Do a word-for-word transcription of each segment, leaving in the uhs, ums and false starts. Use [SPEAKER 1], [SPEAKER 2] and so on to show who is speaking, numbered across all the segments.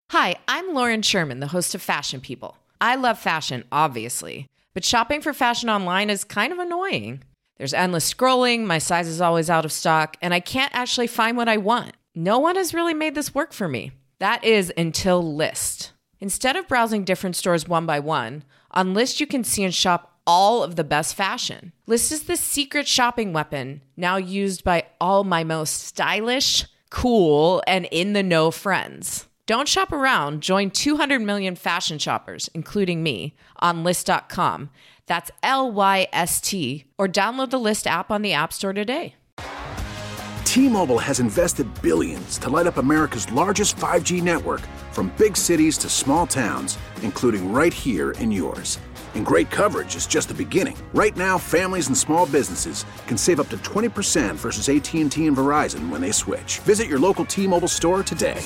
[SPEAKER 1] Hi, I'm Lauren Sherman, the host of Fashion People. I love fashion, obviously, but shopping for fashion online is kind of annoying. There's endless scrolling, my size is always out of stock, and I can't actually find what I want. No one has really made this work for me. That is until Lyst. Instead of browsing different stores one by one, on Lyst you can see and shop all of the best fashion. Lyst is the secret shopping weapon, now used by all my most stylish, cool, and in-the-know friends. Don't shop around. Join two hundred million fashion shoppers, including me, on Lyst dot com. That's L Y S T. Or download the Lyst app on the App Store today.
[SPEAKER 2] T-Mobile has invested billions to light up America's largest five G network, from big cities to small towns, including right here in yours. And great coverage is just the beginning. Right now, families and small businesses can save up to twenty percent versus A T and T and Verizon when they switch. Visit your local T-Mobile store today.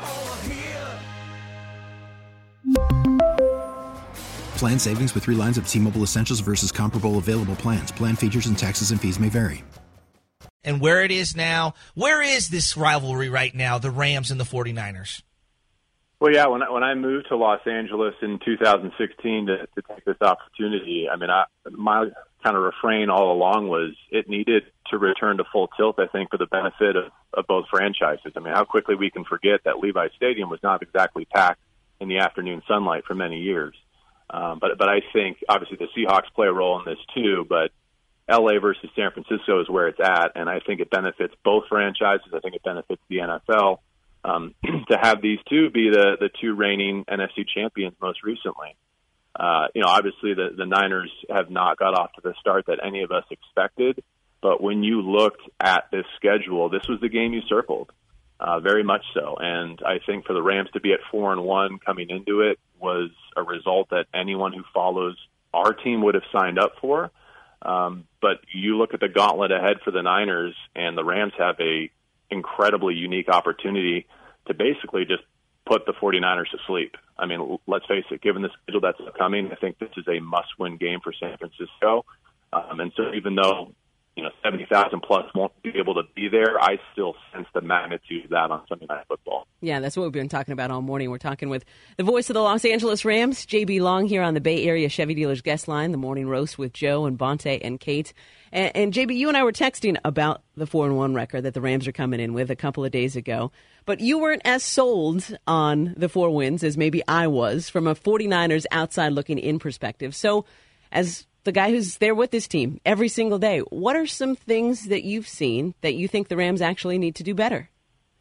[SPEAKER 3] Plan savings with three lines of T-Mobile Essentials versus comparable available plans. Plan features and taxes and fees may vary.
[SPEAKER 4] And where it is now, where is this rivalry right now, the Rams and the 49ers?
[SPEAKER 5] Well, yeah, when I, when I moved to Los Angeles in two thousand sixteen to, to take this opportunity, I mean, I, my kind of refrain all along was it needed to return to full tilt, I think, for the benefit of, of both franchises. I mean, how quickly we can forget that Levi Stadium was not exactly packed in the afternoon sunlight for many years. Um, but but I think, obviously, the Seahawks play a role in this too, but L A versus San Francisco is where it's at, and I think it benefits both franchises. I think it benefits the N F L um, to have these two be the, the two reigning N F C champions most recently. Uh, you know, obviously, the, the Niners have not got off to the start that any of us expected, but when you looked at this schedule, this was the game you circled. Uh, very much so, and I think for the Rams to be at four and one coming into it was a result that anyone who follows our team would have signed up for. Um, but you look at the gauntlet ahead for the Niners, and the Rams have a incredibly unique opportunity to basically just put the 49ers to sleep. I mean, let's face it, given the schedule that's coming, I think this is a must-win game for San Francisco. Um, and so even though you know, seventy thousand plus won't be able to be there, I still sense the magnitude of that on Sunday Night Football.
[SPEAKER 6] Yeah, that's what we've been talking about all morning. We're talking with the voice of the Los Angeles Rams, J B Long, here on the Bay Area Chevy Dealers Guest Line, the Morning Roast with Joe and Bonte and Kate. And, and J B, you and I were texting about the four and one record that the Rams are coming in with a couple of days ago. But you weren't as sold on the four wins as maybe I was from a 49ers outside looking in perspective. So as the guy who's there with this team every single day, what are some things that you've seen that you think the Rams actually need to do better?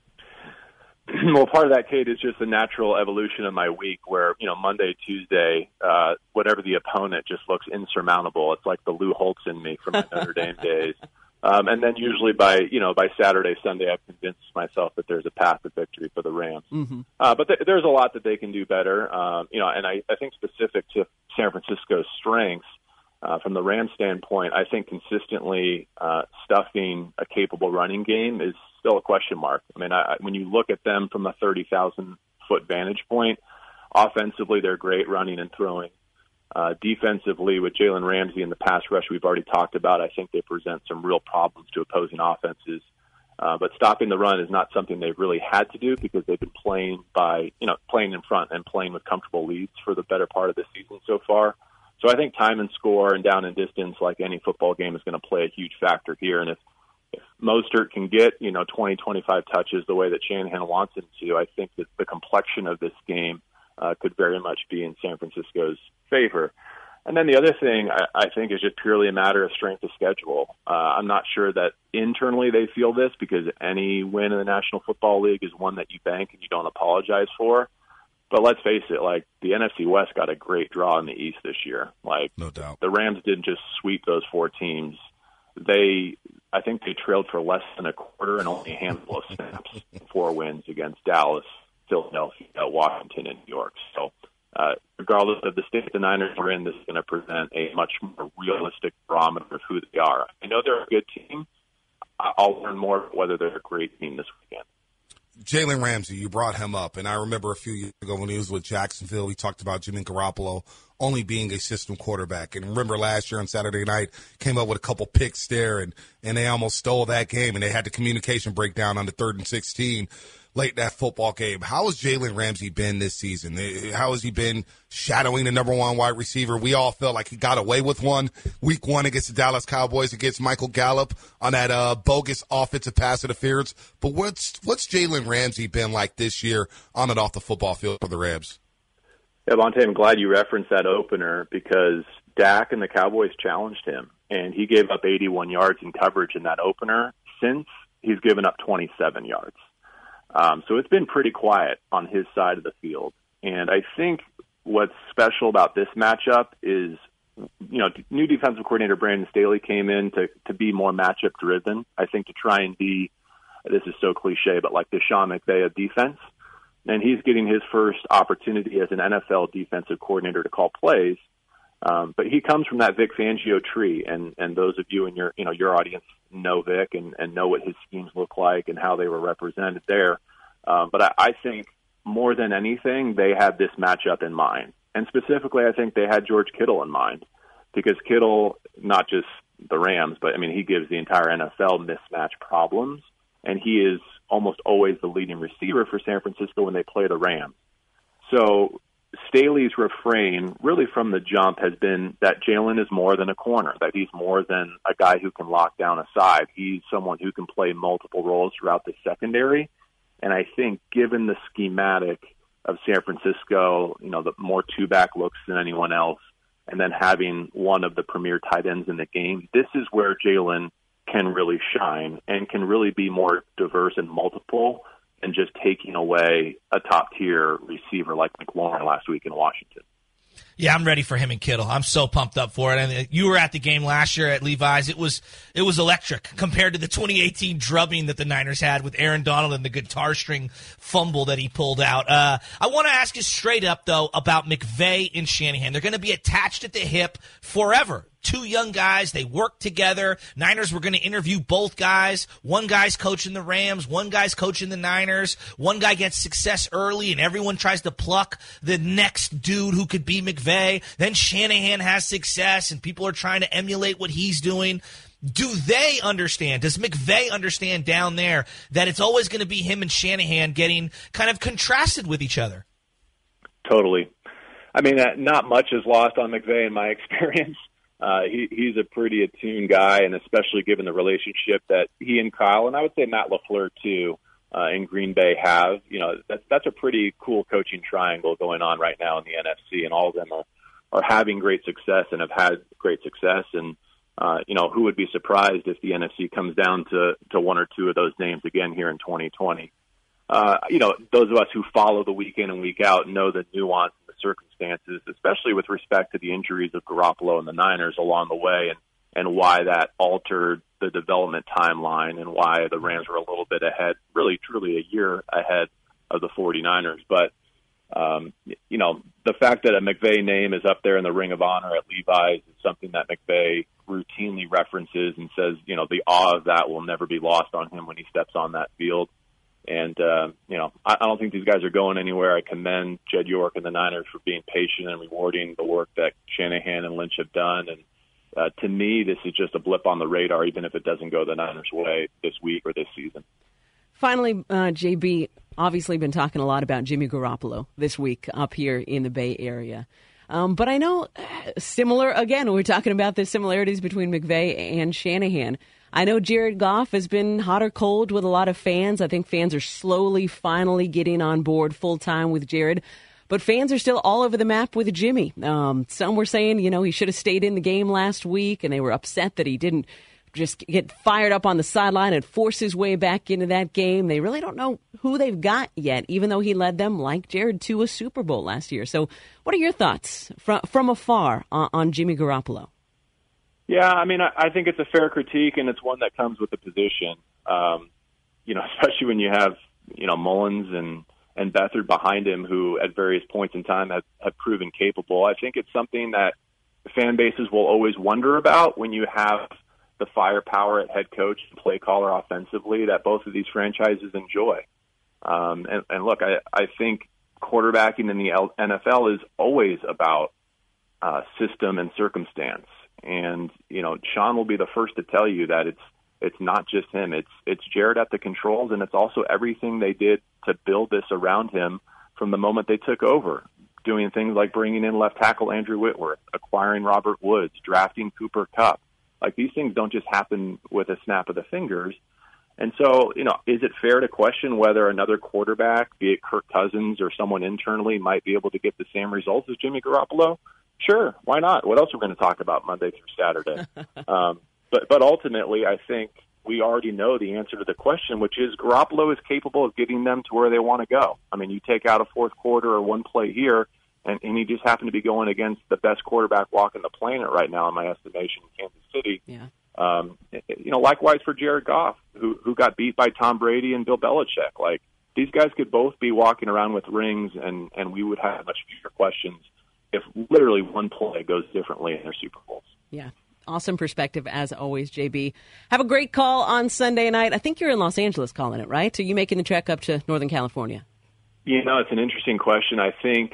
[SPEAKER 5] Well, part of that, Kate, is just the natural evolution of my week where, you know, Monday, Tuesday, uh, whatever the opponent just looks insurmountable. It's like the Lou Holtz in me from my Notre Dame days. Um, and then usually by, you know, by Saturday, Sunday, I've convinced myself that there's a path to victory for the Rams. Mm-hmm. Uh, but th- there's a lot that they can do better. Um, you know, and I, I think specific to San Francisco's strengths, Uh, from the Rams standpoint, I think consistently uh, stuffing a capable running game is still a question mark. I mean, I, when you look at them from a thirty thousand foot vantage point, offensively they're great running and throwing. Uh, defensively, with Jalen Ramsey and the pass rush we've already talked about, I think they present some real problems to opposing offenses. Uh, but stopping the run is not something they've really had to do because they've been playing by, you know, playing in front and playing with comfortable leads for the better part of the season so far. So I think time and score and down and distance, like any football game, is going to play a huge factor here. And if, if Mostert can get, you know, twenty, twenty-five touches the way that Shanahan wants him to, I think that the complexion of this game uh, could very much be in San Francisco's favor. And then the other thing I, I think is just purely a matter of strength of schedule. Uh, I'm not sure that internally they feel this because any win in the National Football League is one that you bank and you don't apologize for. But let's face it, like the N F C West got a great draw in the East this year. Like,
[SPEAKER 7] no doubt,
[SPEAKER 5] the Rams didn't just sweep those four teams. They, I think, they trailed for less than a quarter and only a handful of snaps. Four wins against Dallas, Philadelphia, Washington, and New York. So, uh, regardless of the state the Niners are in, this is going to present a much more realistic barometer of who they are. I know they're a good team. I'll learn more whether they're a great team this weekend.
[SPEAKER 7] Jalen Ramsey, you brought him up, and I remember a few years ago when he was with Jacksonville, he talked about Jimmy Garoppolo only being a system quarterback. And remember last year on Saturday night, came up with a couple picks there, and, and they almost stole that game, and they had the communication breakdown on the third and sixteen. late in that football game. How has Jalen Ramsey been this season? How has he been shadowing the number one wide receiver? We all felt like he got away with one week one against the Dallas Cowboys against Michael Gallup on that uh, bogus offensive pass interference. But what's what's Jalen Ramsey been like this year on and off the football field for the Rams?
[SPEAKER 5] Yeah, Bonte, I'm glad you referenced that opener because Dak and the Cowboys challenged him, and he gave up eighty-one yards in coverage in that opener. Since, he's given up twenty-seven yards. Um, so it's been pretty quiet on his side of the field. And I think what's special about this matchup is, you know, new defensive coordinator Brandon Staley came in to, to be more matchup driven. I think to try and be, this is so cliche, but like the Sean McVay of defense. And he's getting his first opportunity as an N F L defensive coordinator to call plays. Um, but he comes from that Vic Fangio tree, and, and those of you in your you know your audience know Vic and, and know what his schemes look like and how they were represented there. Um, but I, I think more than anything, they had this matchup in mind, and specifically, I think they had George Kittle in mind because Kittle, not just the Rams, but I mean he gives the entire N F L mismatch problems, and he is almost always the leading receiver for San Francisco when they play the Rams. So Staley's refrain really from the jump has been that Jalen is more than a corner, that he's more than a guy who can lock down a side. He's someone who can play multiple roles throughout the secondary. And I think given the schematic of San Francisco, you know, the more two-back looks than anyone else, and then having one of the premier tight ends in the game, this is where Jalen can really shine and can really be more diverse and multiple and just taking away a top-tier receiver like McLaurin last week in Washington.
[SPEAKER 4] Yeah, I'm ready for him and Kittle. I'm so pumped up for it. And you were at the game last year at Levi's. It was it was electric compared to the twenty eighteen drubbing that the Niners had with Aaron Donald and the guitar string fumble that he pulled out. Uh, I want to ask you straight up, though, about McVay and Shanahan. They're going to be attached at the hip forever. Two young guys, they work together. Niners were going to interview both guys. One guy's coaching the Rams, one guy's coaching the Niners. One guy gets success early, and everyone tries to pluck the next dude who could be McVay. Then Shanahan has success, and people are trying to emulate what he's doing. Do they understand, does McVay understand down there that it's always going to be him and Shanahan getting kind of contrasted with each other?
[SPEAKER 5] Totally. I mean, uh, not much is lost on McVay in my experience. Uh, he, he's a pretty attuned guy, and especially given the relationship that he and Kyle, and I would say Matt LaFleur too, uh, in Green Bay have, you know, that's, that's a pretty cool coaching triangle going on right now in the N F C, and all of them are, are having great success and have had great success. And, uh, you know, who would be surprised if the N F C comes down to, to one or two of those names again here in twenty twenty? Uh, you know, those of us who follow the week in and week out know the nuance and the circumstances, especially with respect to the injuries of Garoppolo and the Niners along the way, and, and why that altered the development timeline and why the Rams were a little bit ahead, really truly a year ahead of the 49ers. But, um, you know, the fact that a McVay name is up there in the Ring of Honor at Levi's is something that McVay routinely references and says, you know, the awe of that will never be lost on him when he steps on that field. And, uh, you know, I, I don't think these guys are going anywhere. I commend Jed York and the Niners for being patient and rewarding the work that Shanahan and Lynch have done. And uh, to me, this is just a blip on the radar, even if it doesn't go the Niners' way this week or this season.
[SPEAKER 6] Finally, uh, J B, obviously been talking a lot about Jimmy Garoppolo this week up here in the Bay Area. Um, but I know uh, similar, again, we're talking about the similarities between McVay and Shanahan. I know Jared Goff has been hot or cold with a lot of fans. I think fans are slowly, finally getting on board full-time with Jared. But fans are still all over the map with Jimmy. Um, some were saying, you know, he should have stayed in the game last week, and they were upset that he didn't just get fired up on the sideline and force his way back into that game. They really don't know who they've got yet, even though he led them, like Jared, to a Super Bowl last year. So what are your thoughts from, from afar on, on Jimmy Garoppolo?
[SPEAKER 5] Yeah, I mean, I, I think it's a fair critique, and it's one that comes with the position. Um, you know, especially when you have, you know, Mullins and, and Beathard behind him, who at various points in time have, have proven capable. I think it's something that fan bases will always wonder about when you have the firepower at head coach and play caller offensively that both of these franchises enjoy. Um, and, and look, I, I think quarterbacking in the N F L is always about uh, system and circumstance. And, you know, Sean will be the first to tell you that it's It's not just him. It's it's Jared at the controls, and it's also everything they did to build this around him from the moment they took over, doing things like bringing in left tackle Andrew Whitworth, acquiring Robert Woods, drafting Cooper Kupp. Like, these things don't just happen with a snap of the fingers. And so, you know, is it fair to question whether another quarterback, be it Kirk Cousins or someone internally, might be able to get the same results as Jimmy Garoppolo? Sure, why not? What else are we going to talk about Monday through Saturday? um, but but ultimately, I think we already know the answer to the question, which is Garoppolo is capable of getting them to where they want to go. I mean, you take out a fourth quarter or one play here, and, and he just happened to be going against the best quarterback walking the planet right now, in my estimation, in Kansas City.
[SPEAKER 6] Yeah.
[SPEAKER 5] Um, you know, likewise for Jared Goff, who who got beat by Tom Brady and Bill Belichick. Like, these guys could both be walking around with rings, and, and we would have much fewer questions if literally one play goes differently in their Super Bowls.
[SPEAKER 6] Yeah. Awesome perspective, as always, J B. Have a great call on Sunday night. I think you're in Los Angeles calling it, right? Are you making the trek up to Northern California?
[SPEAKER 5] You know, it's an interesting question. I think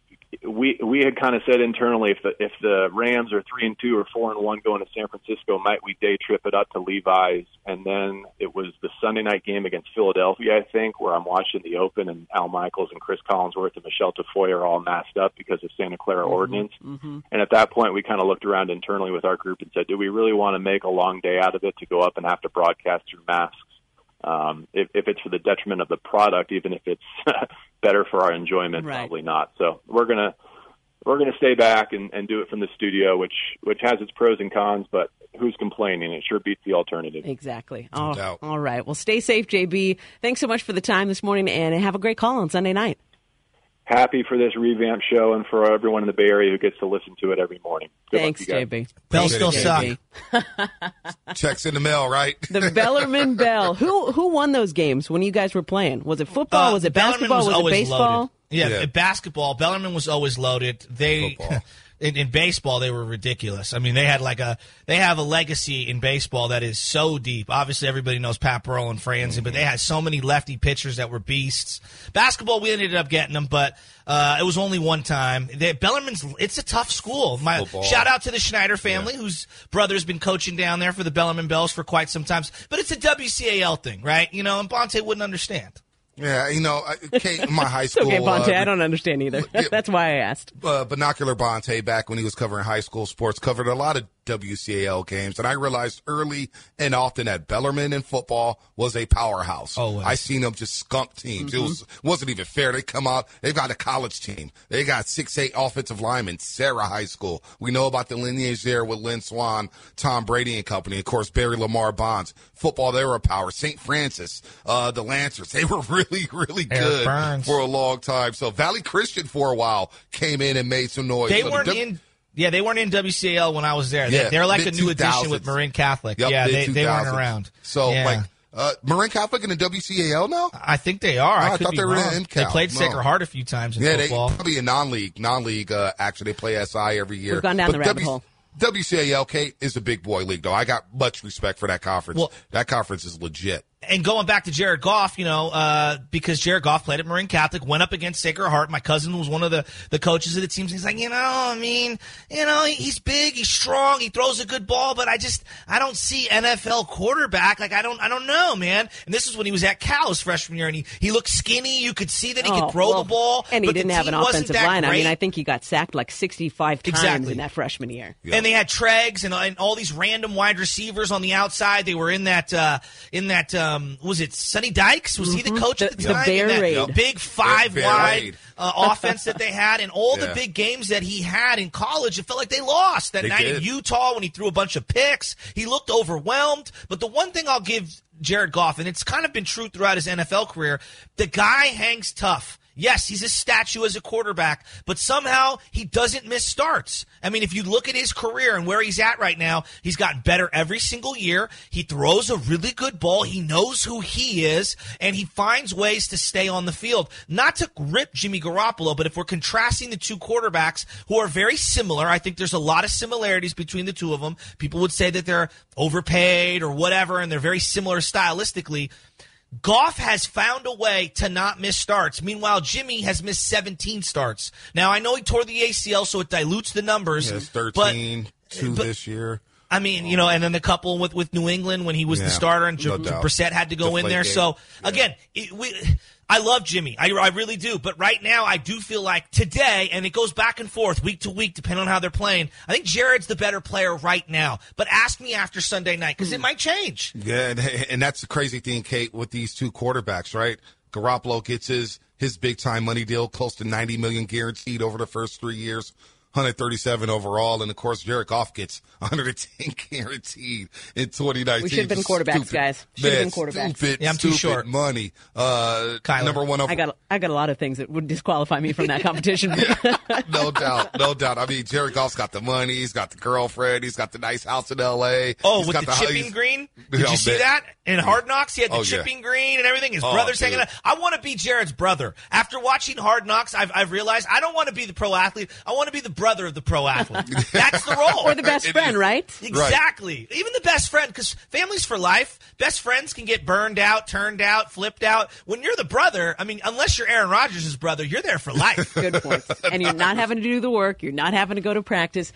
[SPEAKER 5] we we had kind of said internally, if the if the Rams are three and two or four and one going to San Francisco, might we day trip it up to Levi's? And then it was the Sunday night game against Philadelphia, I think, where I'm watching the Open, and Al Michaels and Chris Collinsworth and Michelle Tafoya are all masked up because of Santa Clara mm-hmm, ordinance. Mm-hmm. And at that point, we kind of looked around internally with our group and said, do we really want to make a long day out of it to go up and have to broadcast through masks? Um, if, if it's for the detriment of the product, even if it's better for our enjoyment,
[SPEAKER 6] right.
[SPEAKER 5] Probably not. So we're gonna we're gonna stay back and, and do it from the studio, which which has its pros and cons, but who's complaining? It sure beats the alternative.
[SPEAKER 6] Exactly. Oh, no all right. Well, stay safe, J B. Thanks so much for the time this morning, and have a great call on Sunday night.
[SPEAKER 5] Happy for this revamped show and for everyone in the Bay Area who gets to listen to it every morning. Good
[SPEAKER 6] Thanks, J B.
[SPEAKER 4] Bells still suck.
[SPEAKER 7] Checks in the mail, right?
[SPEAKER 6] The Bellarmine Bell. Who who won those games when you guys were playing? Was it football?
[SPEAKER 4] Uh,
[SPEAKER 6] was it
[SPEAKER 4] Bellarmine
[SPEAKER 6] basketball?
[SPEAKER 4] Was,
[SPEAKER 6] was it baseball?
[SPEAKER 4] Loaded. Yeah,
[SPEAKER 7] yeah,
[SPEAKER 4] basketball. Bellarmine was always loaded. They. In, in baseball, they were ridiculous. I mean, they had like a they have a legacy in baseball that is so deep. Obviously, everybody knows Pat Burrell and Franzen, mm-hmm. but they had so many lefty pitchers that were beasts. Basketball, we ended up getting them, but uh, it was only one time. They, Bellarmine's it's a tough school. My Football. Shout out to the Schneider family, yeah. whose brother's been coaching down there for the Bellarmine Bells for quite some time. But it's a W C A L thing, right? You know, and Bonte wouldn't understand.
[SPEAKER 7] Yeah, you know, Kate, in my high school.
[SPEAKER 6] Okay, Bonte,
[SPEAKER 7] uh,
[SPEAKER 6] I don't understand either. That's why I asked.
[SPEAKER 7] Uh, Binocular Bonte, back when he was covering high school sports, covered a lot of W C A L games, and I realized early and often that Bellarmine in football was a powerhouse.
[SPEAKER 4] Always.
[SPEAKER 7] I seen them just skunk teams. Mm-hmm. It was wasn't even fair. They come out, they've got a college team. They got six, eight offensive linemen. Sarah High School. We know about the lineage there with Lynn Swan, Tom Brady and company. Of course, Barry Lamar Bonds. Football, they were a power. Saint Francis, uh, the Lancers, they were really, really good
[SPEAKER 4] Burns.
[SPEAKER 7] for a long time. So Valley Christian for a while came in and made some noise.
[SPEAKER 4] They
[SPEAKER 7] so
[SPEAKER 4] weren't
[SPEAKER 7] the,
[SPEAKER 4] in. Yeah, they weren't in W C A L when I was there.
[SPEAKER 7] Yeah,
[SPEAKER 4] they, they're like a new
[SPEAKER 7] mid-two thousands.
[SPEAKER 4] addition with Marin Catholic.
[SPEAKER 7] Yep,
[SPEAKER 4] yeah, they, they weren't around.
[SPEAKER 7] So,
[SPEAKER 4] yeah.
[SPEAKER 7] like, uh, Marin Catholic in the W C A L now?
[SPEAKER 4] I think they are.
[SPEAKER 7] Oh,
[SPEAKER 4] I,
[SPEAKER 7] I
[SPEAKER 4] could
[SPEAKER 7] thought
[SPEAKER 4] be
[SPEAKER 7] they were
[SPEAKER 4] wrong.
[SPEAKER 7] in
[SPEAKER 4] They
[SPEAKER 7] Cal.
[SPEAKER 4] played
[SPEAKER 7] No.
[SPEAKER 4] Sacred Heart a few times in
[SPEAKER 7] yeah,
[SPEAKER 4] football.
[SPEAKER 7] they probably a non-league. Non-league, uh, actually, they play S I every year.
[SPEAKER 6] We've gone down
[SPEAKER 7] but
[SPEAKER 6] the rabbit
[SPEAKER 7] w-
[SPEAKER 6] hole.
[SPEAKER 7] W C A L, Kate, is a big boy league, though. I got much respect for that conference.
[SPEAKER 4] Well,
[SPEAKER 7] that conference is legit.
[SPEAKER 4] And going back to Jared Goff, you know, uh, because Jared Goff played at Marin Catholic, went up against Sacred Heart. My cousin was one of the, the coaches of the teams. He's like, you know, I mean, you know, he's big, he's strong, he throws a good ball, but I just, I don't see N F L quarterback. Like, I don't, I don't know, man. And this is when he was at Cal his freshman year, and he, he looked skinny. You could see that he
[SPEAKER 6] oh,
[SPEAKER 4] could throw
[SPEAKER 6] well,
[SPEAKER 4] the ball.
[SPEAKER 6] And he
[SPEAKER 4] but
[SPEAKER 6] didn't
[SPEAKER 4] the
[SPEAKER 6] have
[SPEAKER 4] team
[SPEAKER 6] an offensive
[SPEAKER 4] wasn't that
[SPEAKER 6] line.
[SPEAKER 4] great.
[SPEAKER 6] I mean, I think he got sacked like sixty-five times
[SPEAKER 4] exactly.
[SPEAKER 6] in that freshman year.
[SPEAKER 7] Yeah.
[SPEAKER 4] And they had Tregs and, and all these random wide receivers on the outside. They were in that, uh, in that, um, was it Sonny Dykes? Was mm-hmm. he the coach
[SPEAKER 6] the,
[SPEAKER 4] at the
[SPEAKER 6] the
[SPEAKER 4] time?
[SPEAKER 6] Bear
[SPEAKER 4] in that
[SPEAKER 6] Raid.
[SPEAKER 4] big five
[SPEAKER 7] Bear
[SPEAKER 4] wide
[SPEAKER 7] Raid.
[SPEAKER 4] uh, offense that they had, and all
[SPEAKER 7] Yeah.
[SPEAKER 4] the big games that he had in college, it felt like they lost. That
[SPEAKER 7] They
[SPEAKER 4] night
[SPEAKER 7] did.
[SPEAKER 4] in Utah when he threw a bunch of picks, he looked overwhelmed. But the one thing I'll give Jared Goff, and it's kind of been true throughout his N F L career, the guy hangs tough. Yes, he's a statue as a quarterback, but somehow he doesn't miss starts. I mean, if you look at his career and where he's at right now, he's gotten better every single year. He throws a really good ball. He knows who he is, and he finds ways to stay on the field. Not to rip Jimmy Garoppolo, but if we're contrasting the two quarterbacks who are very similar, I think there's a lot of similarities between the two of them. People would say that they're overpaid or whatever, and they're very similar stylistically. Goff has found a way to not miss starts. Meanwhile, Jimmy has missed seventeen starts. Now, I know he tore the A C L, so it dilutes the numbers.
[SPEAKER 7] Yeah, it's thirteen,
[SPEAKER 4] but,
[SPEAKER 7] two
[SPEAKER 4] but,
[SPEAKER 7] this year.
[SPEAKER 4] I mean, you know, and then the couple with, with New England when he was
[SPEAKER 7] Yeah,
[SPEAKER 4] the starter and
[SPEAKER 7] no
[SPEAKER 4] J-
[SPEAKER 7] doubt.
[SPEAKER 4] Brissett had to go in there.
[SPEAKER 7] Deflategate.
[SPEAKER 4] So,
[SPEAKER 7] Yeah.
[SPEAKER 4] again, it, we, I love Jimmy. I, I really do. But right now, I do feel like today, and it goes back and forth week to week depending on how they're playing, I think Jared's the better player right now. But ask me after Sunday night because it might change.
[SPEAKER 7] Yeah, and, and that's the crazy thing, Kate, with these two quarterbacks, right? Garoppolo gets his his big time money deal, close to ninety million guaranteed over the first three years. one hundred thirty-seven overall, and of course Jared Goff gets one hundred ten guaranteed in twenty nineteen.
[SPEAKER 6] We should have been
[SPEAKER 7] Just
[SPEAKER 6] quarterbacks,
[SPEAKER 7] stupid.
[SPEAKER 6] guys. Should have
[SPEAKER 7] Man,
[SPEAKER 6] been quarterbacks.
[SPEAKER 7] Stupid,
[SPEAKER 4] Yeah, I'm too
[SPEAKER 7] stupid
[SPEAKER 4] short.
[SPEAKER 7] money. Uh,
[SPEAKER 4] Kyler.
[SPEAKER 7] number one over.
[SPEAKER 6] I got I got a lot of things that would disqualify me from that competition.
[SPEAKER 7] No doubt, no doubt. I mean, Jared Goff's got the money, he's got the girlfriend, he's got the nice house in L A.
[SPEAKER 4] Oh,
[SPEAKER 7] He's
[SPEAKER 4] with
[SPEAKER 7] got
[SPEAKER 4] the chipping
[SPEAKER 7] he's-
[SPEAKER 4] green? Did
[SPEAKER 7] Oh,
[SPEAKER 4] you see
[SPEAKER 7] man.
[SPEAKER 4] that? In Hard Knocks, he had the
[SPEAKER 7] Oh, yeah.
[SPEAKER 4] chipping green and everything. His
[SPEAKER 7] Oh,
[SPEAKER 4] brother's
[SPEAKER 7] dude.
[SPEAKER 4] hanging out. I want to be Jared's brother. After watching Hard Knocks, I've, I've realized I don't want to be the pro athlete. I want to be the brother of the pro athlete. That's the role.
[SPEAKER 6] Or the best
[SPEAKER 7] It
[SPEAKER 6] friend,
[SPEAKER 7] is.
[SPEAKER 6] right?
[SPEAKER 4] Exactly. Even the best friend, because family's for life. Best friends can get burned out, turned out, flipped out. When you're the brother, I mean, unless you're Aaron Rodgers' brother, you're there for life.
[SPEAKER 6] Good point. And you're not having to do the work. You're not having to go to practice.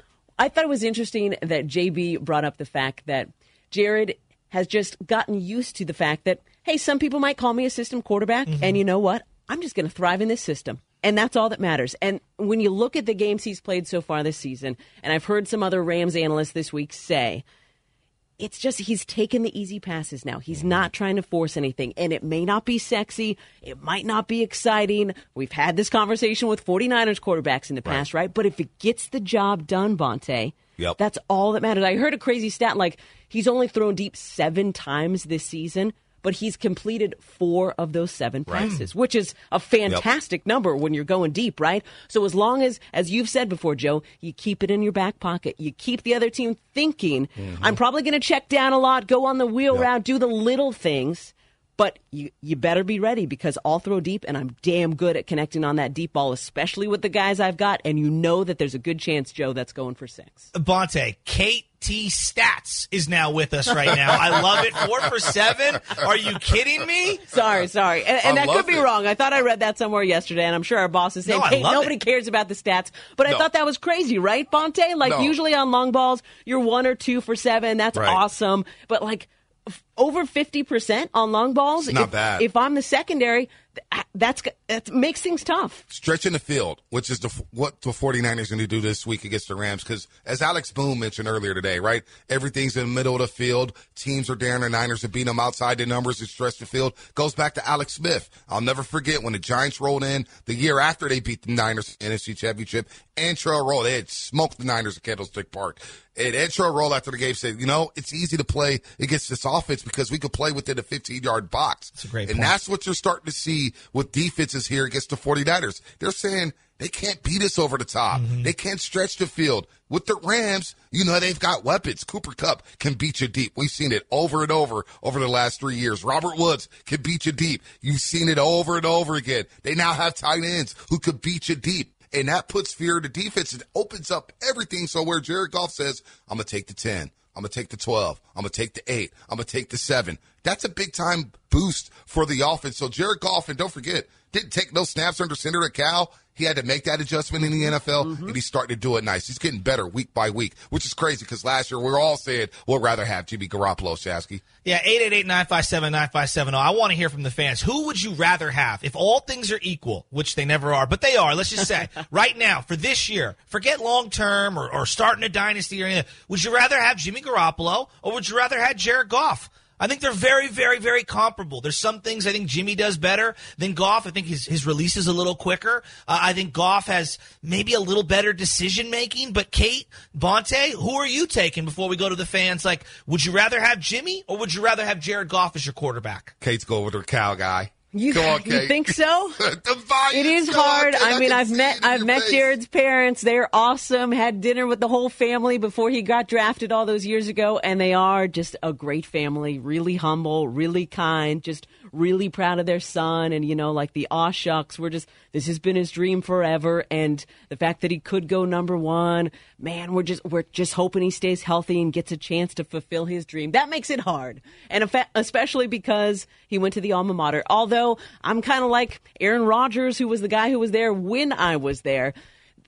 [SPEAKER 6] I thought it was interesting that J B brought up the fact that Jared has just gotten used to the fact that, hey, some people might call me a system quarterback,
[SPEAKER 4] Mm-hmm.
[SPEAKER 6] and you know what? I'm just going to thrive in this system. And that's all that matters. And when you look at the games he's played so far this season, and I've heard some other Rams analysts this week say, it's just he's taken the easy passes now. He's not trying to force anything. And it may not be sexy. It might not be exciting. We've had this conversation with 49ers quarterbacks in the past, right? But if it gets the job done, Bonte,
[SPEAKER 7] Yep.
[SPEAKER 6] that's all that matters. I heard a crazy stat like he's only thrown deep seven times this season, but he's completed four of those seven passes, which is a fantastic number when you're going deep, right? So as long as, as you've said before, Joe, you keep it in your back pocket, you keep the other team thinking, I'm probably going to check down a lot, go on the wheel route, do the little things, but you, you better be ready because I'll throw deep, and I'm damn good at connecting on that deep ball, especially with the guys I've got, and you know that there's a good chance, Joe, that's going for six.
[SPEAKER 4] Bonte, Kate T. Stats is now with us right now. I love it. Four for seven? Are you kidding me?
[SPEAKER 6] Sorry, sorry. And, and
[SPEAKER 7] I
[SPEAKER 6] that
[SPEAKER 7] love
[SPEAKER 6] could be
[SPEAKER 7] it.
[SPEAKER 6] wrong. I thought I read that somewhere yesterday, and I'm sure our boss is saying,
[SPEAKER 4] No, I
[SPEAKER 6] hey,
[SPEAKER 4] love
[SPEAKER 6] nobody
[SPEAKER 4] it.
[SPEAKER 6] cares about the stats. But I
[SPEAKER 7] No.
[SPEAKER 6] thought that was crazy, right, Bonte? Like,
[SPEAKER 7] No.
[SPEAKER 6] usually on long balls, you're one or two for seven. That's
[SPEAKER 7] Right.
[SPEAKER 6] awesome. But, like, f- over fifty percent on long balls,
[SPEAKER 7] It's not
[SPEAKER 6] if,
[SPEAKER 7] bad.
[SPEAKER 6] if I'm the secondary, th- that's that makes things tough.
[SPEAKER 7] Stretching the field, which is the, what the 49ers going to do this week against the Rams. Because as Alex Boone mentioned earlier today, right, everything's in the middle of the field. Teams are daring the Niners to beat them outside the numbers and stretch the field. Goes back to Alex Smith. I'll never forget when the Giants rolled in the year after they beat the Niners in the N F C Championship. Antrell Roll, they had smoked the Niners at Candlestick Park. And Antrell Roll after the game said, you know, it's easy to play against this offense because we could play within a fifteen-yard box.
[SPEAKER 4] That's a great
[SPEAKER 7] and
[SPEAKER 4] point.
[SPEAKER 7] that's what you're starting to see with defenses here against the 49ers. They're saying they can't beat us over the top.
[SPEAKER 4] Mm-hmm.
[SPEAKER 7] They can't stretch the field. With the Rams, you know, they've got weapons. Cooper Kupp can beat you deep. We've seen it over and over over the last three years. Robert Woods can beat you deep. You've seen it over and over again. They now have tight ends who could beat you deep. And that puts fear in the defense. It opens up everything. So where Jared Goff says, I'm going to take the ten. I'm going to take the twelve. I'm going to take the eight. I'm going to take the seven. That's a big-time boost for the offense. So Jared Goff, and don't forget, didn't take no snaps under center at Cal. He had to make that adjustment in the N F L,
[SPEAKER 6] Mm-hmm.
[SPEAKER 7] and he's starting to do it nice. He's getting better week by week, which is crazy because last year we were all saying we'll rather have Jimmy Garoppolo, Shasky.
[SPEAKER 4] Yeah, eight eight eight, nine five seven, nine five seven zero. I want to hear from the fans. Who would you rather have if all things are equal, which they never are, but they are, let's just say, right now, for this year, forget long-term or, or starting a dynasty or anything, would you rather have Jimmy Garoppolo or would you rather have Jared Goff? I think they're very, very, very comparable. There's some things I think Jimmy does better than Goff. I think his, his release is a little quicker. Uh, I think Goff has maybe a little better decision-making. But Kate, Bonte, who are you taking before we go to the fans? Like, would you rather have Jimmy or would you rather have Jared Goff as your quarterback?
[SPEAKER 7] Kate's go with her Cal guy.
[SPEAKER 6] You,
[SPEAKER 7] Come on,
[SPEAKER 6] you
[SPEAKER 7] Kate.
[SPEAKER 6] think so?
[SPEAKER 7] The volume,
[SPEAKER 6] It is
[SPEAKER 7] come on,
[SPEAKER 6] hard.
[SPEAKER 7] Kate.
[SPEAKER 6] I mean,
[SPEAKER 7] can
[SPEAKER 6] I've
[SPEAKER 7] see
[SPEAKER 6] met
[SPEAKER 7] it in
[SPEAKER 6] I've
[SPEAKER 7] your
[SPEAKER 6] met
[SPEAKER 7] face.
[SPEAKER 6] Jared's parents. They're awesome. Had dinner with the whole family before he got drafted all those years ago, and they are just a great family. Really humble, really kind, just really proud of their son. And you know, like the aw shucks, we're just this has been his dream forever, and the fact that he could go number one, man, we're just we're just hoping he stays healthy and gets a chance to fulfill his dream. That makes it hard, and effe- especially because he went to the alma mater. Although I'm kind of like Aaron Rodgers, who was the guy who was there when I was there.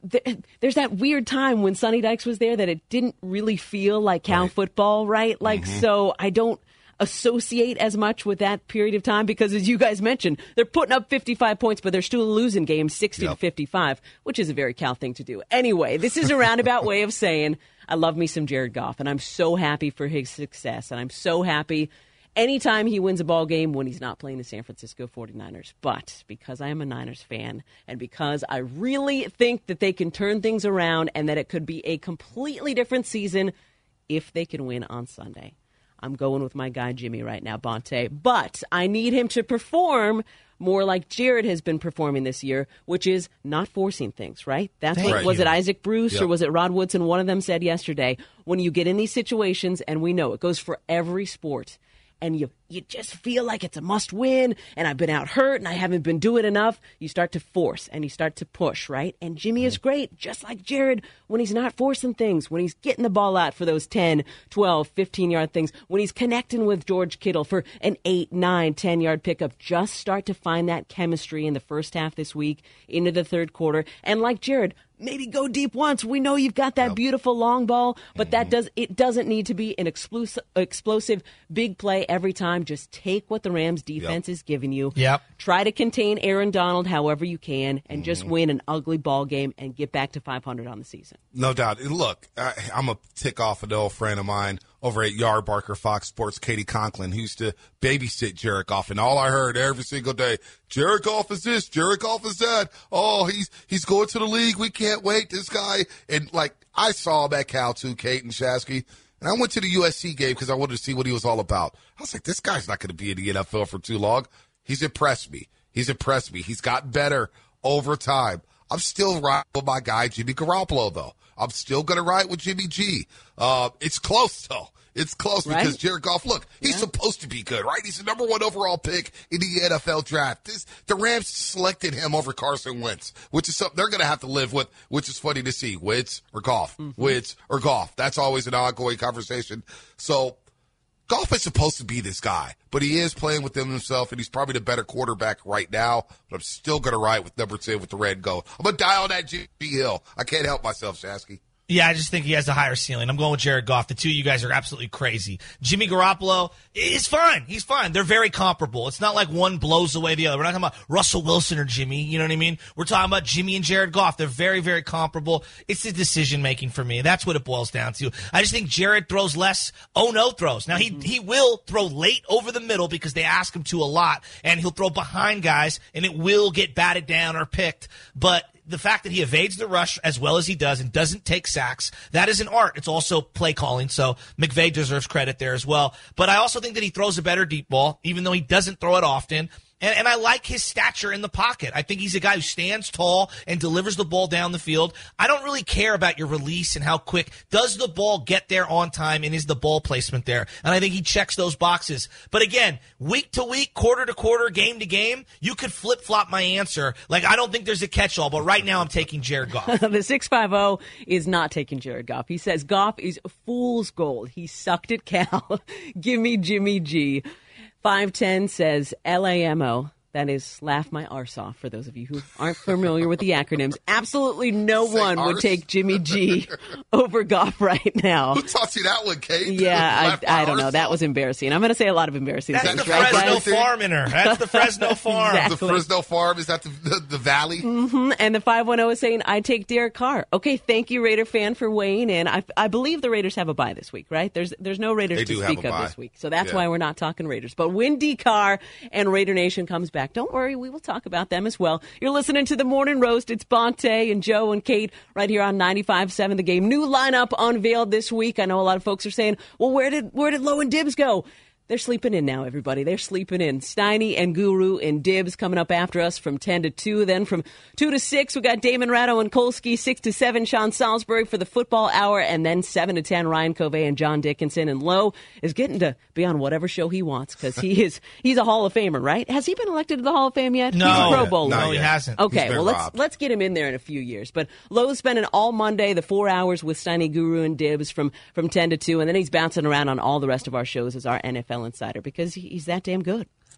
[SPEAKER 6] th- there's that weird time when Sonny Dykes was there that it didn't really feel like Cal
[SPEAKER 7] right.
[SPEAKER 6] football, right? Like,
[SPEAKER 7] mm-hmm.
[SPEAKER 6] so I don't associate as much with that period of time because, as you guys mentioned, they're putting up fifty-five points, but they're still losing games sixty
[SPEAKER 7] yep.
[SPEAKER 6] to fifty-five, which is a very Cal thing to do. Anyway, this is a roundabout way of saying I love me some Jared Goff, and I'm so happy for his success, and I'm so happy anytime he wins a ball game when he's not playing the San Francisco forty-niners. But because I am a Niners fan and because I really think that they can turn things around and that it could be a completely different season if they can win on Sunday, I'm going with my guy Jimmy right now, Bonte. But I need him to perform more like Jared has been performing this year, which is not forcing things, right? That's
[SPEAKER 4] Thank
[SPEAKER 6] what,
[SPEAKER 7] you.
[SPEAKER 6] was it Isaac Bruce
[SPEAKER 7] Yep.
[SPEAKER 6] or was it Rod Woodson? One of them said yesterday, when you get in these situations, and we know it goes for every sport, and you you just feel like it's a must win, and I've been out hurt, and I haven't been doing enough, you start to force, and you start to push, right? And Jimmy is great, just like Jared, when he's not forcing things, when he's getting the ball out for those ten, twelve, fifteen-yard things, when he's connecting with George Kittle for an eight, nine, ten-yard pickup. Just start to find that chemistry in the first half this week, into the third quarter, and like Jared, maybe go deep once. We know you've got that
[SPEAKER 7] Yep.
[SPEAKER 6] beautiful long ball, but that does it doesn't need to be an explosive, explosive big play every time. Just take what the Rams defense
[SPEAKER 7] Yep.
[SPEAKER 6] is giving you.
[SPEAKER 4] Yep.
[SPEAKER 6] Try to contain Aaron Donald however you can, and just win an ugly ball game and get back to five hundred on the season.
[SPEAKER 7] No doubt. Look, I, I'm a tick off an old friend of mine over at Yard Barker Fox Sports, Katie Conklin, who used to babysit Jared Goff, and all I heard every single day, Jared Goff is this, Jared Goff is that. Oh, he's he's going to the league. We can't wait. This guy, and like I saw him at Cal too, Kate and Shasky. And I went to the U S C game because I wanted to see what he was all about. I was like, this guy's not going to be in the N F L for too long. He's impressed me. He's impressed me. He's gotten better over time. I'm still riding with my guy, Jimmy Garoppolo, though. I'm still going to ride with Jimmy G. Uh, it's close, though. It's close
[SPEAKER 6] Right?
[SPEAKER 7] because Jared Goff, look, he's supposed to be good, right? He's the number one overall pick in the N F L draft. This, the Rams selected him over Carson Wentz, which is something they're going to have to live with, which is funny to see. Wentz or Goff,
[SPEAKER 6] Mm-hmm.
[SPEAKER 7] Wentz or Goff. That's always an ongoing conversation. So Goff is supposed to be this guy, but he is playing with them himself, and he's probably the better quarterback right now. But I'm still going to ride with number ten with the red and gold. I'm going to die on that G Hill. I can't help myself, Shasky.
[SPEAKER 4] Yeah, I just think he has a higher ceiling. I'm going with Jared Goff. The two of you guys are absolutely crazy. Jimmy Garoppolo is fine. He's fine. They're very comparable. It's not like one blows away the other. We're not talking about Russell Wilson or Jimmy. You know what I mean? We're talking about Jimmy and Jared Goff. They're very, very comparable. It's the decision-making for me. That's what it boils down to. I just think Jared throws less oh-no throws. Now, he, he will throw late over the middle because they ask him to a lot, and he'll throw behind guys, and it will get batted down or picked. But the fact that he evades the rush as well as he does and doesn't take sacks, that is an art. It's also play calling, so McVay deserves credit there as well. But I also think that he throws a better deep ball, even though he doesn't throw it often. And, and I like his stature in the pocket. I think he's a guy who stands tall and delivers the ball down the field. I don't really care about your release and how quick. Does the ball get there on time, and is the ball placement there? And I think he checks those boxes. But again, week to week, quarter to quarter, game to game, you could flip-flop my answer. Like, I don't think there's a catch-all, but right now I'm taking Jared Goff.
[SPEAKER 6] The six five zero is not taking Jared Goff. He says Goff is fool's gold. He sucked at Cal. Give me Jimmy G. five ten says L A M O. That is laugh my arse off for those of you who aren't familiar with the acronyms. Absolutely no
[SPEAKER 7] Say
[SPEAKER 6] one would
[SPEAKER 7] arse?
[SPEAKER 6] take Jimmy G over Goff right now.
[SPEAKER 7] Who taught you that one, Kate?
[SPEAKER 6] Yeah,
[SPEAKER 7] Laugh my
[SPEAKER 6] I, I don't know.
[SPEAKER 7] arse
[SPEAKER 6] That
[SPEAKER 7] off.
[SPEAKER 6] was embarrassing. I'm going to say a lot of embarrassing
[SPEAKER 4] That's
[SPEAKER 6] things,
[SPEAKER 4] the
[SPEAKER 6] right,
[SPEAKER 4] Fresno
[SPEAKER 6] guys?
[SPEAKER 4] farm in her. That's the Fresno farm.
[SPEAKER 6] Exactly.
[SPEAKER 7] The Fresno Farm, is that the, the, the valley?
[SPEAKER 6] Mm-hmm. And the five one zero is saying, I take Derek Carr. Okay, thank you, Raider fan, for weighing in. I, I believe the Raiders have a bye this week, right? There's there's no Raiders
[SPEAKER 7] They
[SPEAKER 6] to
[SPEAKER 7] do have
[SPEAKER 6] speak
[SPEAKER 7] a
[SPEAKER 6] of
[SPEAKER 7] bye.
[SPEAKER 6] this week. So that's
[SPEAKER 7] Yeah.
[SPEAKER 6] why we're not talking Raiders. But when D. Carr and Raider Nation comes back, don't worry, we will talk about them as well. You're listening to The Morning Roast. It's Bonte and Joe and Kate right here on ninety-five seven The Game. New lineup unveiled this week. I know a lot of folks are saying, well, where did where did Lowe and Dibbs go? They're sleeping in now, everybody. They're sleeping in. Steiny and Guru and Dibbs coming up after us from ten to two. Then from two to six, we got Damon Ratto and Kolsky. six to seven, Sean Salisbury for the football hour. And then seven to ten, Ryan Covey and John Dickinson. And Lowe is getting to be on whatever show he wants because he is he's a Hall of Famer, right? Has he been elected to the Hall of Fame yet?
[SPEAKER 4] No.
[SPEAKER 6] He's a Pro
[SPEAKER 7] Not yet.
[SPEAKER 6] Bowler.
[SPEAKER 7] Not
[SPEAKER 4] No, he
[SPEAKER 7] yet.
[SPEAKER 4] hasn't.
[SPEAKER 6] Okay,
[SPEAKER 7] He's been
[SPEAKER 6] well, let's
[SPEAKER 7] robbed.
[SPEAKER 6] let's get him in there in a few years. But Lowe's spending all Monday, the four hours with Steiny, Guru, and Dibbs from, from ten to two. And then he's bouncing around on all the rest of our shows as our N F L insider because he's that damn good.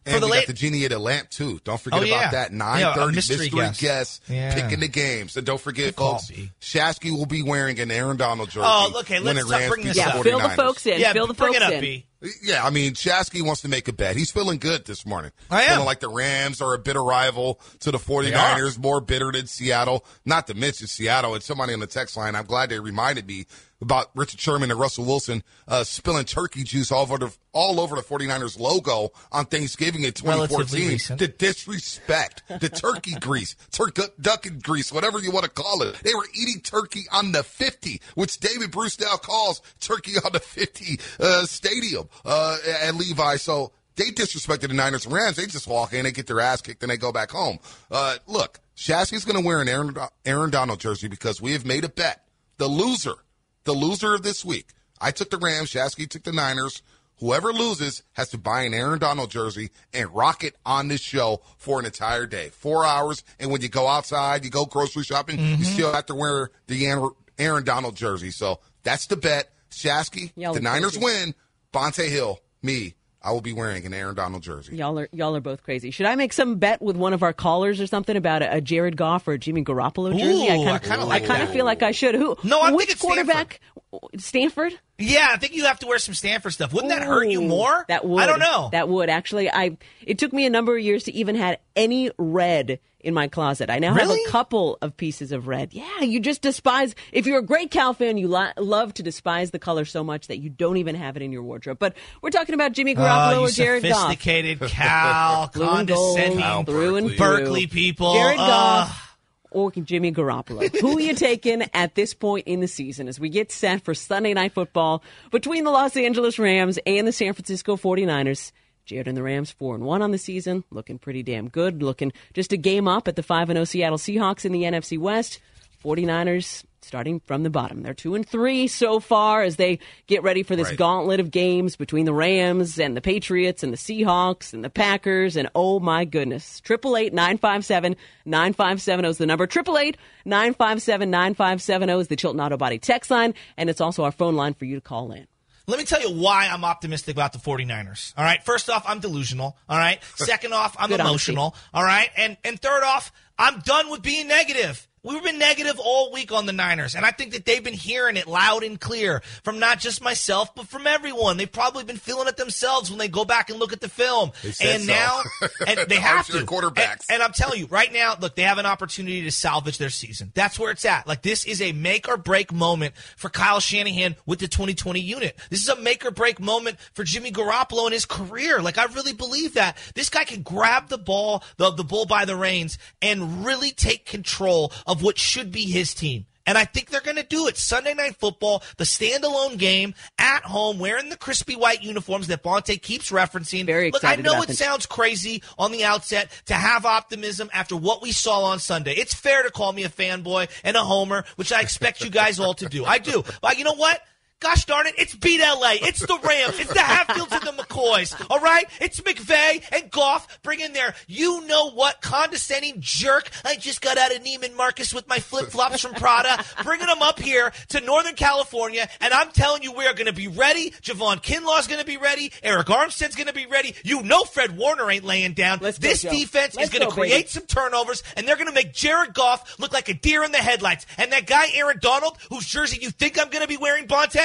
[SPEAKER 7] And
[SPEAKER 4] the
[SPEAKER 7] we
[SPEAKER 4] late-
[SPEAKER 7] got the Genie at the Lamp, too. Don't forget
[SPEAKER 4] Oh, yeah.
[SPEAKER 7] about that. nine thirty
[SPEAKER 4] Yeah, a
[SPEAKER 7] mystery,
[SPEAKER 4] mystery
[SPEAKER 7] guest,
[SPEAKER 4] guest. Yeah.
[SPEAKER 7] picking the games. And don't forget,
[SPEAKER 4] Good call,
[SPEAKER 7] folks,
[SPEAKER 4] B.
[SPEAKER 7] Shasky will be wearing an Aaron Donald jersey.
[SPEAKER 4] Oh, okay,
[SPEAKER 7] when
[SPEAKER 4] let's
[SPEAKER 7] it
[SPEAKER 4] stop
[SPEAKER 7] Rams
[SPEAKER 4] bringing
[SPEAKER 7] beat
[SPEAKER 4] this
[SPEAKER 7] the
[SPEAKER 4] up.
[SPEAKER 6] Yeah, fill the
[SPEAKER 7] 49ers.
[SPEAKER 6] folks in.
[SPEAKER 4] Yeah,
[SPEAKER 6] fill the
[SPEAKER 4] bring
[SPEAKER 6] folks
[SPEAKER 4] it up,
[SPEAKER 6] in.
[SPEAKER 4] B.
[SPEAKER 7] Yeah, I mean, Shasky wants to make a bet. He's feeling good this morning.
[SPEAKER 4] I am.
[SPEAKER 7] Feeling like the Rams are a bitter rival to the 49ers, more bitter than Seattle. Not to mention Seattle. And somebody on the text line, I'm glad they reminded me about Richard Sherman and Russell Wilson uh, spilling turkey juice all over the all over the 49ers logo on Thanksgiving in twenty
[SPEAKER 4] Relatively
[SPEAKER 7] fourteen.
[SPEAKER 4] recent.
[SPEAKER 7] The disrespect, the turkey grease, turkey duck and grease, whatever you want to call it. They were eating turkey on the fifty, which David Bruce now calls turkey on the fifty uh, stadium uh, at Levi. So they disrespected the Niners and Rams. They just walk in, they get their ass kicked, and they go back home. Uh, look, Shasky's going to wear an Aaron, Aaron Donald jersey because we have made a bet. The loser, the loser of this week. I took the Rams. Shasky took the Niners. Whoever loses has to buy an Aaron Donald jersey and rock it on this show for an entire day. Four hours, and when you go outside, you go grocery shopping, mm-hmm. you still have to wear the Aaron Donald jersey. So that's the bet. Shasky,
[SPEAKER 6] Y'all
[SPEAKER 7] the
[SPEAKER 6] are
[SPEAKER 7] Niners
[SPEAKER 6] crazy.
[SPEAKER 7] win. Bonte Hill, me, I will be wearing an Aaron Donald jersey.
[SPEAKER 6] Y'all are y'all are both crazy. Should I make some bet with one of our callers or something about a, a Jared Goff or a Jimmy Garoppolo jersey?
[SPEAKER 4] Ooh, I
[SPEAKER 6] I
[SPEAKER 4] kinda
[SPEAKER 6] kind of
[SPEAKER 4] like
[SPEAKER 6] I kind of
[SPEAKER 4] that.
[SPEAKER 6] feel like I should. Who?
[SPEAKER 4] No, I'm
[SPEAKER 6] which
[SPEAKER 4] thinking
[SPEAKER 6] quarterback? Stanford.
[SPEAKER 4] Yeah, I think you have to wear some Stanford stuff. Wouldn't that hurt you
[SPEAKER 6] Ooh,
[SPEAKER 4] more?
[SPEAKER 6] That would.
[SPEAKER 4] I don't know.
[SPEAKER 6] That would actually. I. It took me a number of years to even have any red in my closet. I now
[SPEAKER 4] Really?
[SPEAKER 6] have a couple of pieces of red. Yeah, you just despise. If you're a great Cal fan, you li- love to despise the color so much that you don't even have it in your wardrobe. But we're talking about Jimmy Garoppolo
[SPEAKER 4] Oh, you
[SPEAKER 6] or Jared Goff.
[SPEAKER 4] sophisticated Cal,
[SPEAKER 6] Blue and gold,
[SPEAKER 4] condescending
[SPEAKER 6] through and through.
[SPEAKER 4] Berkeley people.
[SPEAKER 6] Jared
[SPEAKER 4] Uh,
[SPEAKER 6] Goff or Jimmy Garoppolo. Who are you taking at this point in the season as we get set for Sunday Night Football between the Los Angeles Rams and the San Francisco 49ers? Jared and the Rams four and one on the season, looking pretty damn good. Looking just a game up at the five and oh Seattle Seahawks in the N F C West. 49ers starting from the bottom. They're two and three so far as they get ready for this
[SPEAKER 7] Right.
[SPEAKER 6] gauntlet of games between the Rams and the Patriots and the Seahawks and the Packers. And oh my goodness, triple eight nine five seven nine five seven zero is the number. Triple eight nine five seven nine five seven zero is the Chilton Auto Body text line, and it's also our phone line for you to call in.
[SPEAKER 4] Let me tell you why I'm optimistic about the 49ers. All right. First off, I'm delusional. All right. Second off, I'm
[SPEAKER 6] Good
[SPEAKER 4] emotional.
[SPEAKER 6] honesty.
[SPEAKER 4] All right. And and third off, I'm done with being negative. We've been negative all week on the Niners, and I think that they've been hearing it loud and clear from not just myself, but from everyone. They've probably been feeling it themselves when they go back and look at the film.
[SPEAKER 7] They said
[SPEAKER 4] and
[SPEAKER 7] so.
[SPEAKER 4] now, and they have to.
[SPEAKER 7] Armchair quarterbacks.
[SPEAKER 4] And, and I'm telling you, right now, look, they have an opportunity to salvage their season. That's where it's at. Like, this is a make or break moment for Kyle Shanahan with the twenty twenty unit. This is a make or break moment for Jimmy Garoppolo in his career. Like, I really believe that. This guy can grab the ball, the, the bull by the reins, and really take control of what should be his team. And I think they're going to do it. Sunday Night Football, the standalone game, at home, wearing the crispy white uniforms that Bonte keeps referencing.
[SPEAKER 6] Very
[SPEAKER 4] Look, I
[SPEAKER 6] excited
[SPEAKER 4] know
[SPEAKER 6] about
[SPEAKER 4] it
[SPEAKER 6] them.
[SPEAKER 4] sounds crazy on the outset to have optimism after what we saw on Sunday. It's fair to call me a fanboy and a homer, which I expect you guys all to do. I do. But you know what? Gosh darn it, it's beat L A. It's the Rams. It's the Hatfields and the McCoys. All right? It's McVay and Goff bringing their you-know-what condescending jerk. I just got out of Neiman Marcus with my flip-flops from Prada. Bringing them up here to Northern California, and I'm telling you, we are going to be ready. Javon Kinlaw's going to be ready. Eric Armstead's going to be ready. You know Fred Warner ain't laying down.
[SPEAKER 6] Let's go,
[SPEAKER 4] this
[SPEAKER 6] Joe.
[SPEAKER 4] defense
[SPEAKER 6] Let's
[SPEAKER 4] is going to
[SPEAKER 6] go, baby.
[SPEAKER 4] create some turnovers, and they're going to make Jared Goff look like a deer in the headlights. And that guy, Aaron Donald, whose jersey you think I'm going to be wearing, Bonte,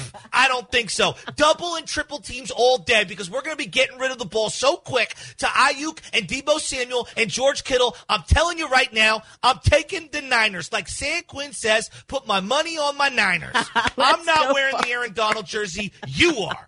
[SPEAKER 4] I don't think so. Double and triple teams all day because we're going to be getting rid of the ball so quick to Ayuk and Deebo Samuel and George Kittle. I'm telling you right now, I'm taking the Niners. Like San Quinn says, put my money on my Niners. I'm not
[SPEAKER 6] so
[SPEAKER 4] wearing
[SPEAKER 6] fun.
[SPEAKER 4] the Aaron Donald jersey. You are.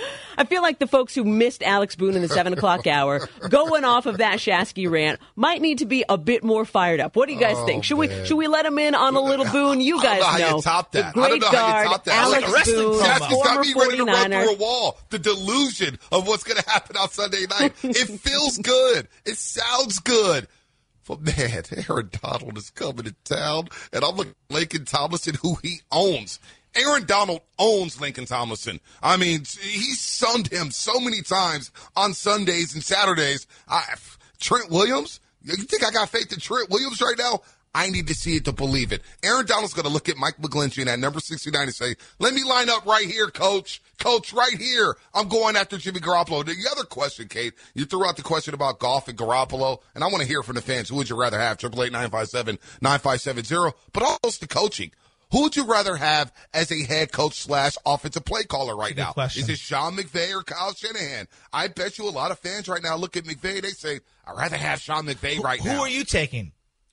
[SPEAKER 6] I feel like the folks who missed Alex Boone in the seven o'clock hour, going off of that Shasky rant, might need to be a bit more fired up. What do you guys
[SPEAKER 7] Oh,
[SPEAKER 6] think? Should
[SPEAKER 7] man.
[SPEAKER 6] we should we let him in on a little Boone? You guys
[SPEAKER 7] I don't know how
[SPEAKER 6] know
[SPEAKER 7] you top that.
[SPEAKER 6] the
[SPEAKER 7] I don't
[SPEAKER 6] great
[SPEAKER 7] know how you
[SPEAKER 6] guard
[SPEAKER 7] top that.
[SPEAKER 6] Alex
[SPEAKER 4] Like a wrestling
[SPEAKER 6] Boone,
[SPEAKER 4] promo.
[SPEAKER 7] Shasky's got
[SPEAKER 6] former
[SPEAKER 7] me ready to run
[SPEAKER 6] forty-niner.
[SPEAKER 7] through a wall. The delusion of what's going to happen on Sunday night. It feels good. It sounds good. But, man, Aaron Donald is coming to town, and I'm looking at Lincoln Tomlinson, who he owns. Aaron Donald owns Lincoln Tomlinson. I mean, he sunned him so many times on Sundays and Saturdays. I, Trent Williams? You think I got faith in Trent Williams right now? I need to see it to believe it. Aaron Donald's going to look at Mike McGlinchey and at number sixty-nine and say, let me line up right here, coach. Coach, right here. I'm going after Jimmy Garoppolo. The other question, Kate, you threw out the question about Goff and Garoppolo, and I want to hear from the fans. Who would you rather have? eight eight eight, nine five seven, nine five seven zero. But also the coaching. Who would you rather have as a head coach slash offensive play caller right now?
[SPEAKER 4] Question.
[SPEAKER 7] Is it Sean McVay or Kyle Shanahan? I bet you a lot of fans right now look at McVay. They say, I'd rather have Sean McVay
[SPEAKER 4] who,
[SPEAKER 7] right
[SPEAKER 4] who
[SPEAKER 7] now.
[SPEAKER 4] Who are you taking?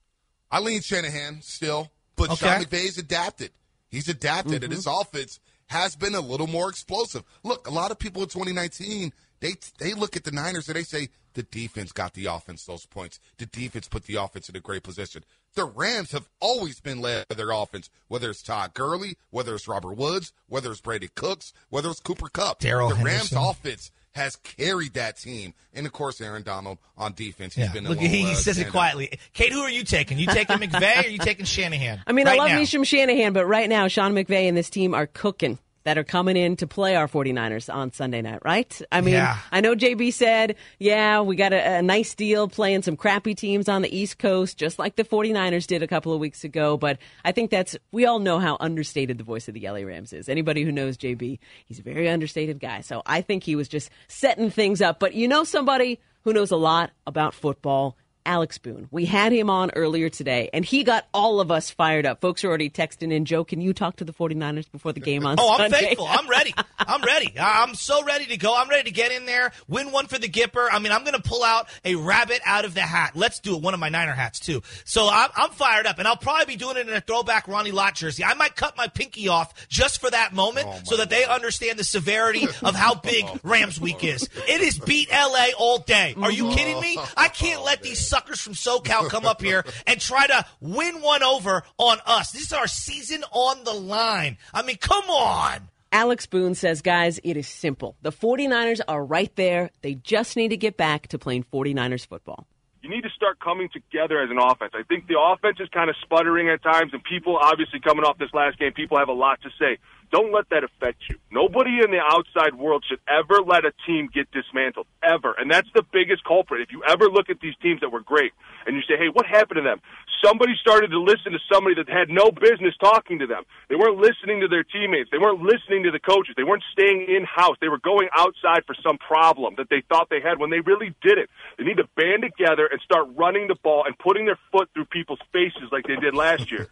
[SPEAKER 7] I lean Shanahan still, but
[SPEAKER 4] Okay.
[SPEAKER 7] Sean McVay's adapted. He's adapted,
[SPEAKER 6] Mm-hmm.
[SPEAKER 7] and his offense has been a little more explosive. Look, a lot of people in twenty nineteen, they they look at the Niners and they say, the defense got the offense those points. The defense put the offense in a great position. The Rams have always been led by their offense, whether it's Todd Gurley, whether it's Robert Woods, whether it's Brady Cooks, whether it's Cooper Kupp.
[SPEAKER 4] Darrell
[SPEAKER 7] The
[SPEAKER 4] Henderson.
[SPEAKER 7] Rams offense has carried that team. And, of course, Aaron Donald on defense. He's
[SPEAKER 4] Yeah.
[SPEAKER 7] been a
[SPEAKER 4] Look,
[SPEAKER 7] little,
[SPEAKER 4] he
[SPEAKER 7] uh,
[SPEAKER 4] says it
[SPEAKER 7] stand-up.
[SPEAKER 4] quietly. Kate, who are you taking? You taking McVay or are you taking Shanahan?
[SPEAKER 6] I mean,
[SPEAKER 4] right
[SPEAKER 6] I love
[SPEAKER 4] now?
[SPEAKER 6] me some Shanahan, but right now, Sean McVay and this team are cooking that are coming in to play our 49ers on Sunday night, right? I mean,
[SPEAKER 4] Yeah.
[SPEAKER 6] I know J B said, yeah, we got a, a nice deal playing some crappy teams on the East Coast, just like the 49ers did a couple of weeks ago. But I think that's, we all know how understated the voice of the L A Rams is. Anybody who knows J B, he's a very understated guy. So I think he was just setting things up. But you know somebody who knows a lot about football? Alex Boone. We had him on earlier today, and he got all of us fired up. Folks are already texting in, Joe, can you talk to the 49ers before the game on
[SPEAKER 4] Oh, I'm
[SPEAKER 6] Sunday?
[SPEAKER 4] faithful. I'm ready. I'm ready. I'm so ready to go. I'm ready to get in there, win one for the Gipper. I mean, I'm going to pull out a rabbit out of the hat. Let's do it. One of my Niner hats, too. So I'm, I'm fired up, and I'll probably be doing it in a throwback Ronnie Lott jersey. I might cut my pinky off just for that moment
[SPEAKER 7] Oh,
[SPEAKER 4] so that they understand the severity of how big Rams Week is. It is beat L A all day. Are you kidding me? I can't let these suckers from SoCal come up here and try to win one over on us. This is our season on the line. I mean, come on.
[SPEAKER 6] Alex Boone says, guys, it is simple. The 49ers are right there. They just need to get back to playing 49ers football.
[SPEAKER 8] You need to start coming together as an offense. I think the offense is kind of sputtering at times, and people, obviously coming off this last game, people have a lot to say. Don't let that affect you. Nobody in the outside world should ever let a team get dismantled, ever. And that's the biggest culprit. If you ever look at these teams that were great and you say, hey, what happened to them? Somebody started to listen to somebody that had no business talking to them. They weren't listening to their teammates. They weren't listening to the coaches. They weren't staying in-house. They were going outside for some problem that they thought they had when they really didn't. They need to band together and start running the ball and putting their foot through people's faces like they did last year.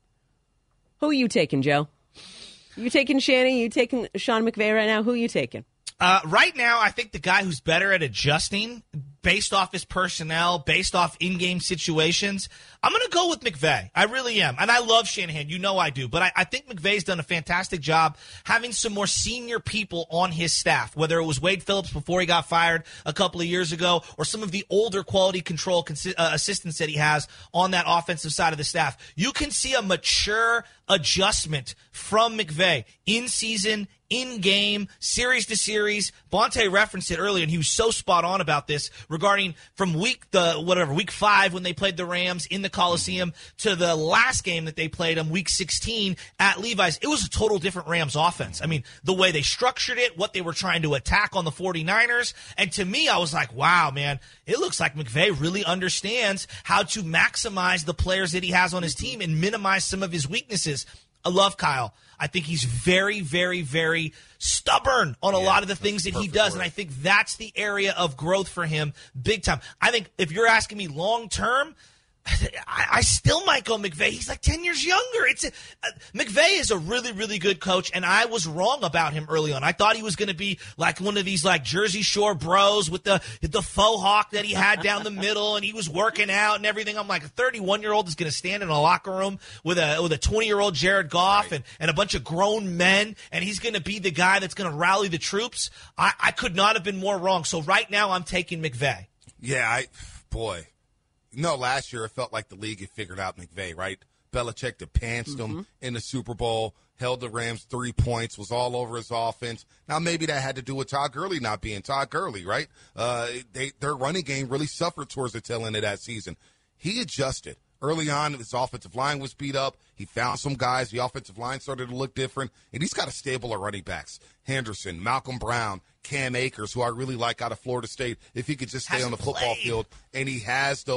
[SPEAKER 6] Who are you taking, Joe? You taking Shannon? You taking Sean McVay right now? Who are you taking?
[SPEAKER 4] Uh, right now, I think the guy who's better at adjusting based off his personnel, based off in-game situations, I'm going to go with McVay. I really am. And I love Shanahan. You know I do. But I, I think McVay's done a fantastic job having some more senior people on his staff, whether it was Wade Phillips before he got fired a couple of years ago or some of the older quality control consi- uh, assistants that he has on that offensive side of the staff. You can see a mature adjustment from McVay in season, in game, series to series. Bonte referenced it earlier, and he was so spot on about this regarding from week the whatever week five when they played the Rams in the Coliseum to the last game that they played them, week sixteen at Levi's. It was a total different Rams offense. I mean, the way they structured it, what they were trying to attack on the 49ers, and to me, I was like, wow, man, it looks like McVay really understands how to maximize the players that he has on his team and minimize some of his weaknesses. I love Kyle. I think he's very, very, very stubborn on a
[SPEAKER 7] Yeah,
[SPEAKER 4] lot of the things that he does,
[SPEAKER 7] word.
[SPEAKER 4] and I think that's the area of growth for him big time. I think if you're asking me long term, I, I still might go McVay. He's like ten years younger. It's a, uh, McVay is a really, really good coach, and I was wrong about him early on. I thought he was going to be like one of these like Jersey Shore bros with the the faux hawk that he had down the middle, and he was working out and everything. I'm like, a thirty-one-year-old is going to stand in a locker room with a with a twenty-year-old Jared Goff and, and a bunch of grown men, and he's going to be the guy that's going to rally the troops. I, I could not have been more wrong. So right now, I'm taking McVay.
[SPEAKER 7] Yeah, I boy. No, last year it felt like the league had figured out McVay, right? Belichick had pantsed
[SPEAKER 6] Mm-hmm.
[SPEAKER 7] him in the Super Bowl, held the Rams three points, was all over his offense. Now, maybe that had to do with Todd Gurley not being Todd Gurley, right? Uh, they, their running game really suffered towards the tail end of that season. He adjusted. Early on, his offensive line was beat up. He found some guys. The offensive line started to look different. And he's got a stable of running backs. Henderson, Malcolm Brown, Cam Akers, who I really like out of Florida State, if he could just stay
[SPEAKER 4] Hasn't
[SPEAKER 7] on the football
[SPEAKER 4] played.
[SPEAKER 7] field. And he has those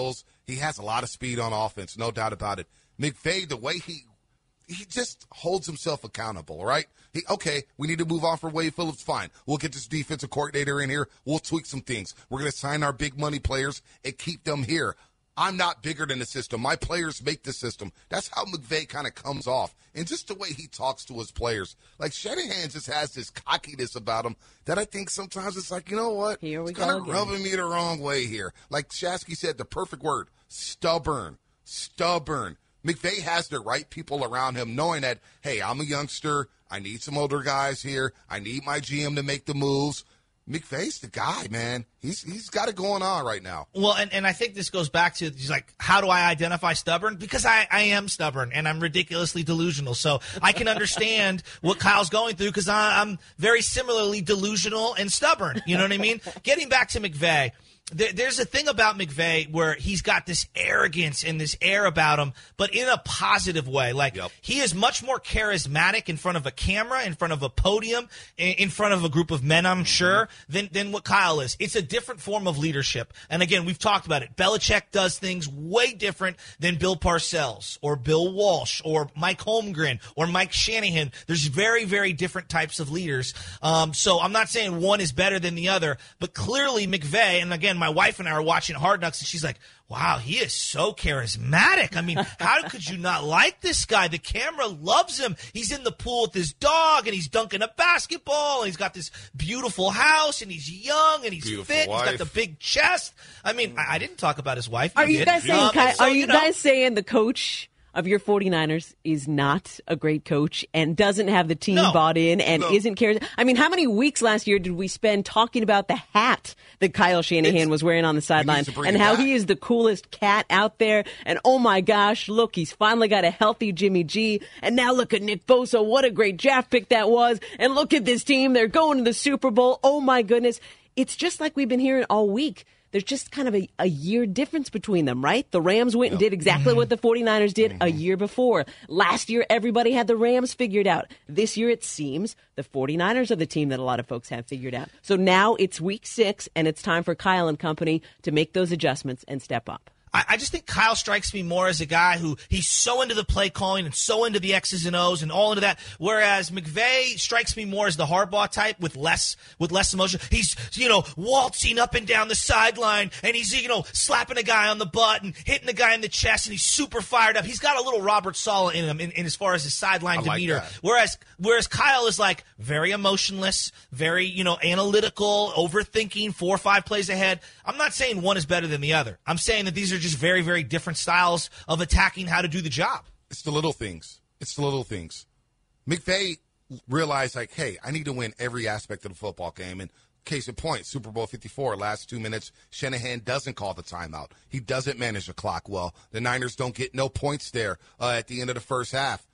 [SPEAKER 7] He has a lot of speed on offense, no doubt about it. McVay, the way he he just holds himself accountable, right? He, okay, we need to move on for Wade Phillips, fine. We'll get this defensive coordinator in here. We'll tweak some things. We're going to sign our big money players and keep them here. I'm not bigger than the system. My players make the system. That's how McVay kind of comes off. And just the way he talks to his players. Like, Shanahan just has this cockiness about him that I think sometimes it's like, you know what?
[SPEAKER 6] Here we
[SPEAKER 7] it's kind
[SPEAKER 6] go
[SPEAKER 7] of rubbing me the wrong way here. Like Shasky said, the perfect word, stubborn. Stubborn. McVay has the right people around him knowing that, hey, I'm a youngster. I need some older guys here. I need my G M to make the moves. McVay's the guy, man. He's he's got it going on right now.
[SPEAKER 4] Well, and, and I think this goes back to, he's like, how do I identify stubborn? Because I, I am stubborn, and I'm ridiculously delusional. So I can understand what Kyle's going through because I'm very similarly delusional and stubborn. You know what I mean? Getting back to McVay, there, there's a thing about McVay where he's got this arrogance and this air about him, but in a positive way. Like, yep. He is much more charismatic in front of a camera, in front of a podium, in, in front of a group of men, I'm mm-hmm. sure, than, than what Kyle is. It's a different form of leadership. And again, we've talked about it. Belichick does things way different than Bill Parcells or Bill Walsh or Mike Holmgren or Mike Shanahan. There's very, very different types of leaders. Um, so I'm not saying one is better than the other, but clearly McVay, and again, my wife and I are watching Hard Knocks, and she's like, wow, he is so charismatic. I mean, how could you not like this guy? The camera loves him. He's in the pool with his dog, and he's dunking a basketball, and he's got this beautiful house, and he's young, and he's
[SPEAKER 7] beautiful
[SPEAKER 4] fit.
[SPEAKER 7] Wife.
[SPEAKER 4] He's got the big chest. I mean, I, I didn't talk about his wife.
[SPEAKER 6] Are
[SPEAKER 4] you
[SPEAKER 6] you
[SPEAKER 4] did.
[SPEAKER 6] guys saying,
[SPEAKER 4] um,
[SPEAKER 6] Ky-
[SPEAKER 4] so,
[SPEAKER 6] are you,
[SPEAKER 4] you know,
[SPEAKER 6] guys saying the coach of your 49ers is not a great coach and doesn't have the team
[SPEAKER 4] No.
[SPEAKER 6] bought in and
[SPEAKER 7] No.
[SPEAKER 6] isn't charismatic? I mean, how many weeks last year did we spend talking about the hat that Kyle Shanahan
[SPEAKER 7] It's-
[SPEAKER 6] was wearing on the sideline
[SPEAKER 7] to bring
[SPEAKER 6] and
[SPEAKER 7] it
[SPEAKER 6] how
[SPEAKER 7] back.
[SPEAKER 6] he is the coolest cat out there? And oh my gosh, look, he's finally got a healthy Jimmy G. And now look at Nick Bosa. What a great draft pick that was. And look at this team. They're going to the Super Bowl. Oh my goodness. It's just like we've been hearing all week. There's just kind of a, a year difference between them, right? The Rams went and did exactly
[SPEAKER 7] Mm-hmm.
[SPEAKER 6] what the 49ers did mm-hmm. a year before. Last year, everybody had the Rams figured out. This year, it seems the 49ers are the team that a lot of folks have figured out. So now it's week six, and it's time for Kyle and company to make those adjustments and step up.
[SPEAKER 4] I just think Kyle strikes me more as a guy who he's so into the play calling and so into the X's and O's and all into that. Whereas McVay strikes me more as the Harbaugh type with less with less emotion. He's, you know, waltzing up and down the sideline and he's, you know, slapping a guy on the butt and hitting the guy in the chest and he's super fired up. He's got a little Robert Saleh in him in, in as far as his sideline
[SPEAKER 7] I like
[SPEAKER 4] demeanor.
[SPEAKER 7] that.
[SPEAKER 4] Whereas whereas Kyle is like very emotionless, very, you know, analytical, overthinking, four or five plays ahead. I'm not saying one is better than the other. I'm saying that these are just very, very different styles of attacking how to do the job.
[SPEAKER 7] It's the little things. It's the little things. McVay realized, like, hey, I need to win every aspect of the football game. And case in point, Super Bowl fifty-four, last two minutes, Shanahan doesn't call the timeout. He doesn't manage the clock well. The Niners don't get no points there uh, at the end of the first half.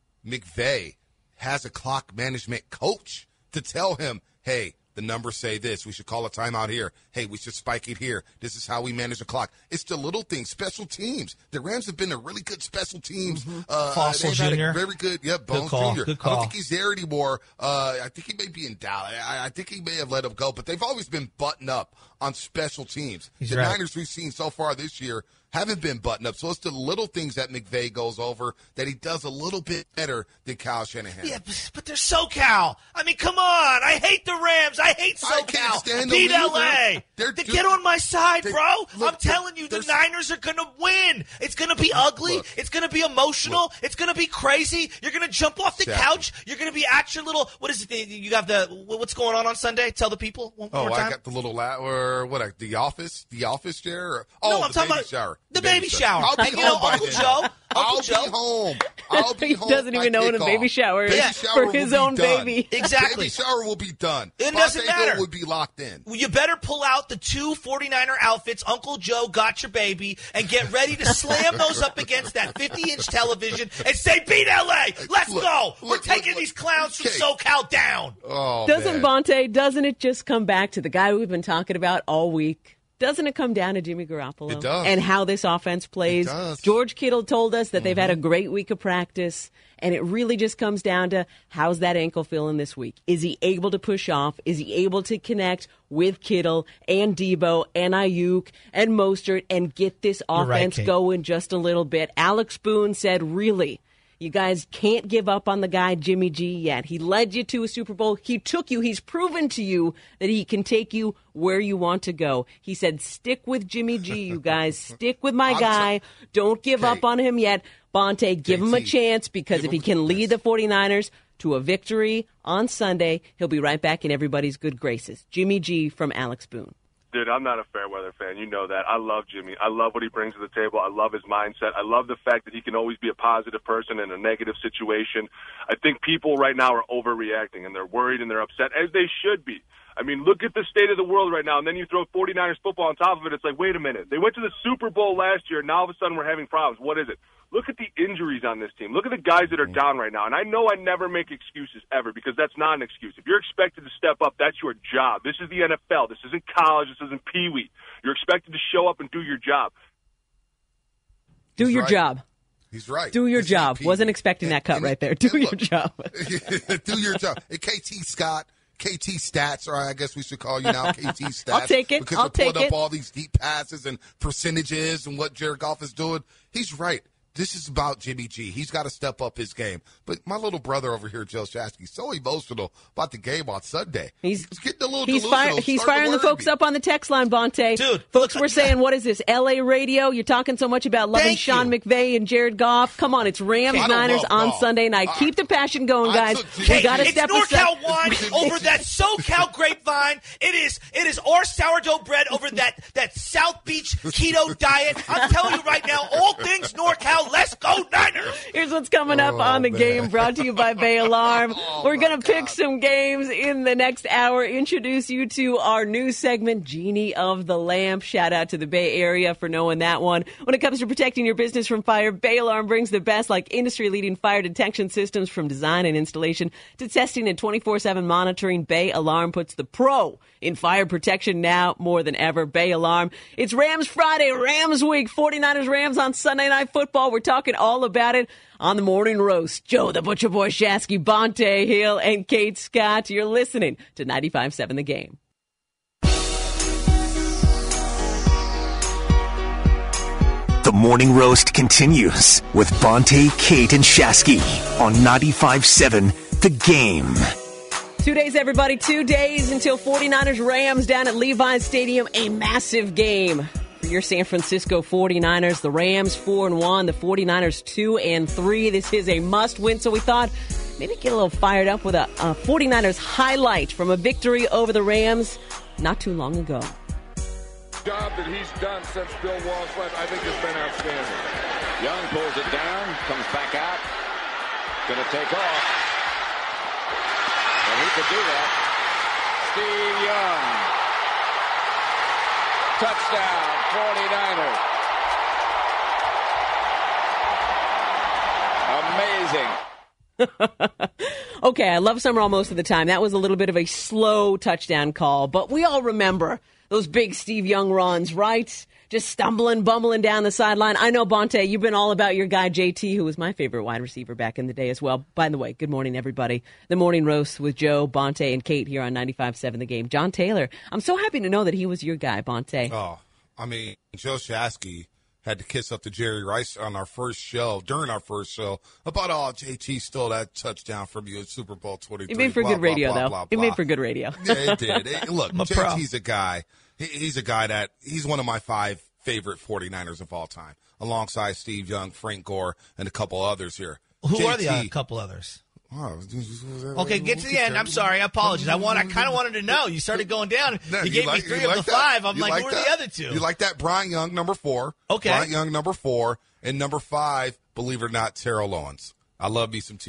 [SPEAKER 7] McVay has a clock management coach to tell him, hey, the numbers say this. We should call a timeout here. Hey, we should spike it here. This is how we manage the clock. It's the little things, special teams. The Rams have been a really good special teams. Mm-hmm. Uh,
[SPEAKER 4] Fossil
[SPEAKER 7] they've had a
[SPEAKER 4] Junior
[SPEAKER 7] Very good. Yep, Bones
[SPEAKER 4] Good call.
[SPEAKER 7] Junior
[SPEAKER 4] Good call.
[SPEAKER 7] I don't think he's there anymore. Uh, I think he may be in Dallas. I, I think he may have let him go, but they've always been buttoned up on special teams.
[SPEAKER 4] He's
[SPEAKER 7] the
[SPEAKER 4] right.
[SPEAKER 7] Niners we've seen so far this year haven't been buttoned up. So it's the little things that McVay goes over that he does a little bit better than Kyle Shanahan.
[SPEAKER 4] Yeah, but, but they're SoCal. I mean, come on. I hate the Rams. I hate
[SPEAKER 7] I can't
[SPEAKER 4] SoCal.
[SPEAKER 7] stand
[SPEAKER 4] Beat
[SPEAKER 7] them
[SPEAKER 4] L A.
[SPEAKER 7] either. They're
[SPEAKER 4] They
[SPEAKER 7] dude,
[SPEAKER 4] get on my side,
[SPEAKER 7] they-
[SPEAKER 4] bro.
[SPEAKER 7] look,
[SPEAKER 4] I'm telling you, the
[SPEAKER 7] there's-
[SPEAKER 4] Niners are going to win. It's going to be ugly.
[SPEAKER 7] Look.
[SPEAKER 4] It's going to be emotional.
[SPEAKER 7] Look.
[SPEAKER 4] It's going to be crazy. You're going to jump off the
[SPEAKER 7] Exactly.
[SPEAKER 4] couch. You're going to be at your little, what is it? You got the, what's going on on Sunday? Tell the people one
[SPEAKER 7] Oh,
[SPEAKER 4] more time.
[SPEAKER 7] I got the little la- or what? uh, The office, the office chair. Or, oh,
[SPEAKER 4] No, I'm
[SPEAKER 7] the
[SPEAKER 4] talking
[SPEAKER 7] baby
[SPEAKER 4] about
[SPEAKER 7] shower.
[SPEAKER 4] the baby shower.
[SPEAKER 7] I'll be
[SPEAKER 4] And, you
[SPEAKER 7] home
[SPEAKER 4] know,
[SPEAKER 7] by
[SPEAKER 4] Uncle
[SPEAKER 7] then.
[SPEAKER 4] Joe, Uncle
[SPEAKER 7] I'll
[SPEAKER 4] Joe.
[SPEAKER 7] be home. I'll be
[SPEAKER 6] He
[SPEAKER 7] home.
[SPEAKER 6] doesn't
[SPEAKER 7] by
[SPEAKER 6] even know what a
[SPEAKER 7] kickoff.
[SPEAKER 6] baby shower is
[SPEAKER 7] Baby
[SPEAKER 4] Yeah.
[SPEAKER 7] shower
[SPEAKER 6] for his
[SPEAKER 7] will
[SPEAKER 6] own
[SPEAKER 7] be done.
[SPEAKER 6] baby.
[SPEAKER 4] Exactly.
[SPEAKER 7] Baby shower will be done.
[SPEAKER 4] It doesn't
[SPEAKER 7] Bonte Hill
[SPEAKER 4] matter.
[SPEAKER 7] would be locked in.
[SPEAKER 4] You better pull out the two 49er outfits Uncle Joe got your baby and get ready to slam those up against that fifty-inch television and say, beat L A! Let's
[SPEAKER 7] Look,
[SPEAKER 4] go! We're
[SPEAKER 7] look,
[SPEAKER 4] taking
[SPEAKER 7] look,
[SPEAKER 4] these clowns from
[SPEAKER 7] okay.
[SPEAKER 4] SoCal down!
[SPEAKER 7] Oh,
[SPEAKER 6] Doesn't
[SPEAKER 7] man.
[SPEAKER 6] Bonte, doesn't it just come back to the guy we've been talking about all week? Doesn't it come down to Jimmy Garoppolo?
[SPEAKER 7] It does.
[SPEAKER 6] And how this offense plays?
[SPEAKER 7] It does.
[SPEAKER 6] George Kittle told us that
[SPEAKER 7] Mm-hmm.
[SPEAKER 6] they've had a great week of practice, and it really just comes down to how's that ankle feeling this week? Is he able to push off? Is he able to connect with Kittle and Debo and Ayuk and Mostert and get this
[SPEAKER 4] You're right,
[SPEAKER 6] offense
[SPEAKER 4] Kate.
[SPEAKER 6] going just a little bit? Alex Boone said, really, you guys can't give up on the guy Jimmy G yet. He led you to a Super Bowl. He took you. He's proven to you that he can take you where you want to go. He said, stick with Jimmy G, you guys. Stick with my
[SPEAKER 7] I'm
[SPEAKER 6] guy.
[SPEAKER 7] t-
[SPEAKER 6] Don't give
[SPEAKER 7] Kate.
[SPEAKER 6] up on him yet. Bonte, give him a
[SPEAKER 7] J T,
[SPEAKER 6] chance because
[SPEAKER 7] give
[SPEAKER 6] if he
[SPEAKER 7] him a
[SPEAKER 6] can lead
[SPEAKER 7] chance.
[SPEAKER 6] the 49ers to a victory on Sunday, he'll be right back in everybody's good graces. Jimmy G from Alex Boone.
[SPEAKER 8] Dude, I'm not a fair weather fan. You know that. I love Jimmy. I love what he brings to the table. I love his mindset. I love the fact that he can always be a positive person in a negative situation. I think people right now are overreacting, and they're worried and they're upset, as they should be. I mean, look at the state of the world right now, and then you throw 49ers football on top of it. It's like, wait a minute. They went to the Super Bowl last year, and now all of a sudden we're having problems. What is it? Look at the injuries on this team. Look at the guys that are down right now. And I know I never make excuses ever because that's not an excuse. If you're expected to step up, that's your job. This is the N F L. This isn't college. This isn't Pee Wee. You're expected to show up and do your job.
[SPEAKER 6] Do
[SPEAKER 7] He's
[SPEAKER 6] your
[SPEAKER 7] right.
[SPEAKER 6] job.
[SPEAKER 7] He's right.
[SPEAKER 6] Do your
[SPEAKER 7] This
[SPEAKER 6] job.
[SPEAKER 7] ain't Pee
[SPEAKER 6] Wasn't
[SPEAKER 7] Wee.
[SPEAKER 6] expecting that
[SPEAKER 7] And-
[SPEAKER 6] cut
[SPEAKER 7] and-
[SPEAKER 6] right there. Do
[SPEAKER 7] and
[SPEAKER 6] your
[SPEAKER 7] look,
[SPEAKER 6] job.
[SPEAKER 7] do your job. And K T Scott, K T Stats, or I guess we should call you now K T Stats.
[SPEAKER 6] I'll take it.
[SPEAKER 7] Because
[SPEAKER 6] I'll
[SPEAKER 7] we're pulling
[SPEAKER 6] take
[SPEAKER 7] up
[SPEAKER 6] it.
[SPEAKER 7] all these deep passes and percentages and what Jared Goff is doing. He's right. This is about Jimmy G. He's got to step up his game. But my little brother over here, Joe Shasky, so emotional about the game on Sunday.
[SPEAKER 6] He's
[SPEAKER 7] getting a little
[SPEAKER 6] he's,
[SPEAKER 7] delusional.
[SPEAKER 6] fire, he's
[SPEAKER 7] starting
[SPEAKER 6] firing
[SPEAKER 7] to
[SPEAKER 6] the
[SPEAKER 7] worry
[SPEAKER 6] folks
[SPEAKER 7] me.
[SPEAKER 6] up on the text line, Bonte.
[SPEAKER 4] Dude,
[SPEAKER 6] folks
[SPEAKER 4] look-
[SPEAKER 6] were saying, what is this, L A radio? You're talking so much about loving
[SPEAKER 4] Thank
[SPEAKER 6] Sean
[SPEAKER 4] you.
[SPEAKER 6] McVay and Jared Goff. Come on, it's Rams
[SPEAKER 7] I don't
[SPEAKER 6] Niners
[SPEAKER 7] love
[SPEAKER 6] on
[SPEAKER 7] Goff.
[SPEAKER 6] Sunday night.
[SPEAKER 7] I-
[SPEAKER 6] Keep the passion going,
[SPEAKER 7] I
[SPEAKER 6] guys.
[SPEAKER 7] took-
[SPEAKER 6] We
[SPEAKER 7] Hey,
[SPEAKER 6] got to
[SPEAKER 4] it's
[SPEAKER 6] step
[SPEAKER 4] NorCal
[SPEAKER 6] aside.
[SPEAKER 4] wine over that SoCal grapevine. It is it is our sourdough bread over that, that South Beach keto diet. I'm telling you right now, all things NorCal. Let's go Niners.
[SPEAKER 6] Here's what's coming up
[SPEAKER 7] Oh,
[SPEAKER 6] on the
[SPEAKER 7] man.
[SPEAKER 6] game, brought to you by Bay Alarm.
[SPEAKER 7] Oh,
[SPEAKER 6] We're
[SPEAKER 7] my
[SPEAKER 6] going to pick
[SPEAKER 7] God.
[SPEAKER 6] some games in the next hour, introduce you to our new segment, Genie of the Lamp. Shout out to the Bay Area for knowing that one. When it comes to protecting your business from fire, Bay Alarm brings the best, like industry-leading fire detection systems, from design and installation to testing and twenty-four seven monitoring. Bay Alarm puts the pro in fire protection now more than ever. Bay Alarm. It's Rams Friday, Rams Week, 49ers Rams on Sunday Night Football. We're talking all about it on the Morning Roast. Joe the Butcher Boy Shasky, Bonte Hill, and Kate Scott. You're listening to ninety-five point seven The Game.
[SPEAKER 9] The Morning Roast continues with Bonte, Kate, and Shasky on ninety-five point seven The Game.
[SPEAKER 6] Two days, everybody. Two days until 49ers Rams down at Levi's Stadium. A massive game for your San Francisco 49ers. The Rams four and one, the 49ers two and three. This is a must win. So we thought maybe get a little fired up with a, a 49ers highlight from a victory over the Rams not too long ago.
[SPEAKER 10] Job that he's done since Bill Walsh left, I think, has been outstanding.
[SPEAKER 11] Young pulls it down, comes back out, going to take off. And he could do that. Steve Young. Touchdown, 49ers. Amazing.
[SPEAKER 6] Okay, I love Summerall most of the time. That was a little bit of a slow touchdown call, but we all remember those big Steve Young runs, right? Just stumbling, bumbling down the sideline. I know, Bonte, you've been all about your guy, J T, who was my favorite wide receiver back in the day as well. By the way, good morning, everybody. The Morning Roast with Joe, Bonte, and Kate here on ninety-five point seven The Game. John Taylor, I'm so happy to know that he was your guy, Bonte.
[SPEAKER 7] Oh, I mean, Joe Shasky had to kiss up to Jerry Rice on our first show, during our first show, about, oh, J T stole that touchdown from you at Super Bowl twenty-three.
[SPEAKER 6] It made for
[SPEAKER 7] blah,
[SPEAKER 6] good
[SPEAKER 7] blah,
[SPEAKER 6] radio,
[SPEAKER 7] blah,
[SPEAKER 6] though.
[SPEAKER 7] blah,
[SPEAKER 6] It
[SPEAKER 7] blah.
[SPEAKER 6] made for good radio.
[SPEAKER 7] Yeah, it did. It- look,
[SPEAKER 4] I'm a pro.
[SPEAKER 7] J T's a guy. He, he's a guy that, he's one of my five favorite 49ers of all time, alongside Steve Young, Frank Gore, and a couple others here.
[SPEAKER 4] Who
[SPEAKER 7] J T,
[SPEAKER 4] are the uh, couple others?
[SPEAKER 7] Oh,
[SPEAKER 4] Okay, get to the end. I'm sorry. I apologize. I want. I kind of wanted to know. You started going down.
[SPEAKER 7] No,
[SPEAKER 4] you gave
[SPEAKER 7] like-
[SPEAKER 4] me three
[SPEAKER 7] you
[SPEAKER 4] of
[SPEAKER 7] like
[SPEAKER 4] the
[SPEAKER 7] that?
[SPEAKER 4] five. I'm
[SPEAKER 7] You
[SPEAKER 4] like, who are
[SPEAKER 7] that?
[SPEAKER 4] the other two?
[SPEAKER 7] You like that? Brian Young, number four.
[SPEAKER 4] Okay.
[SPEAKER 7] Brian Young, number four. And number five, believe it or not, Terrell Owens. I love me some T O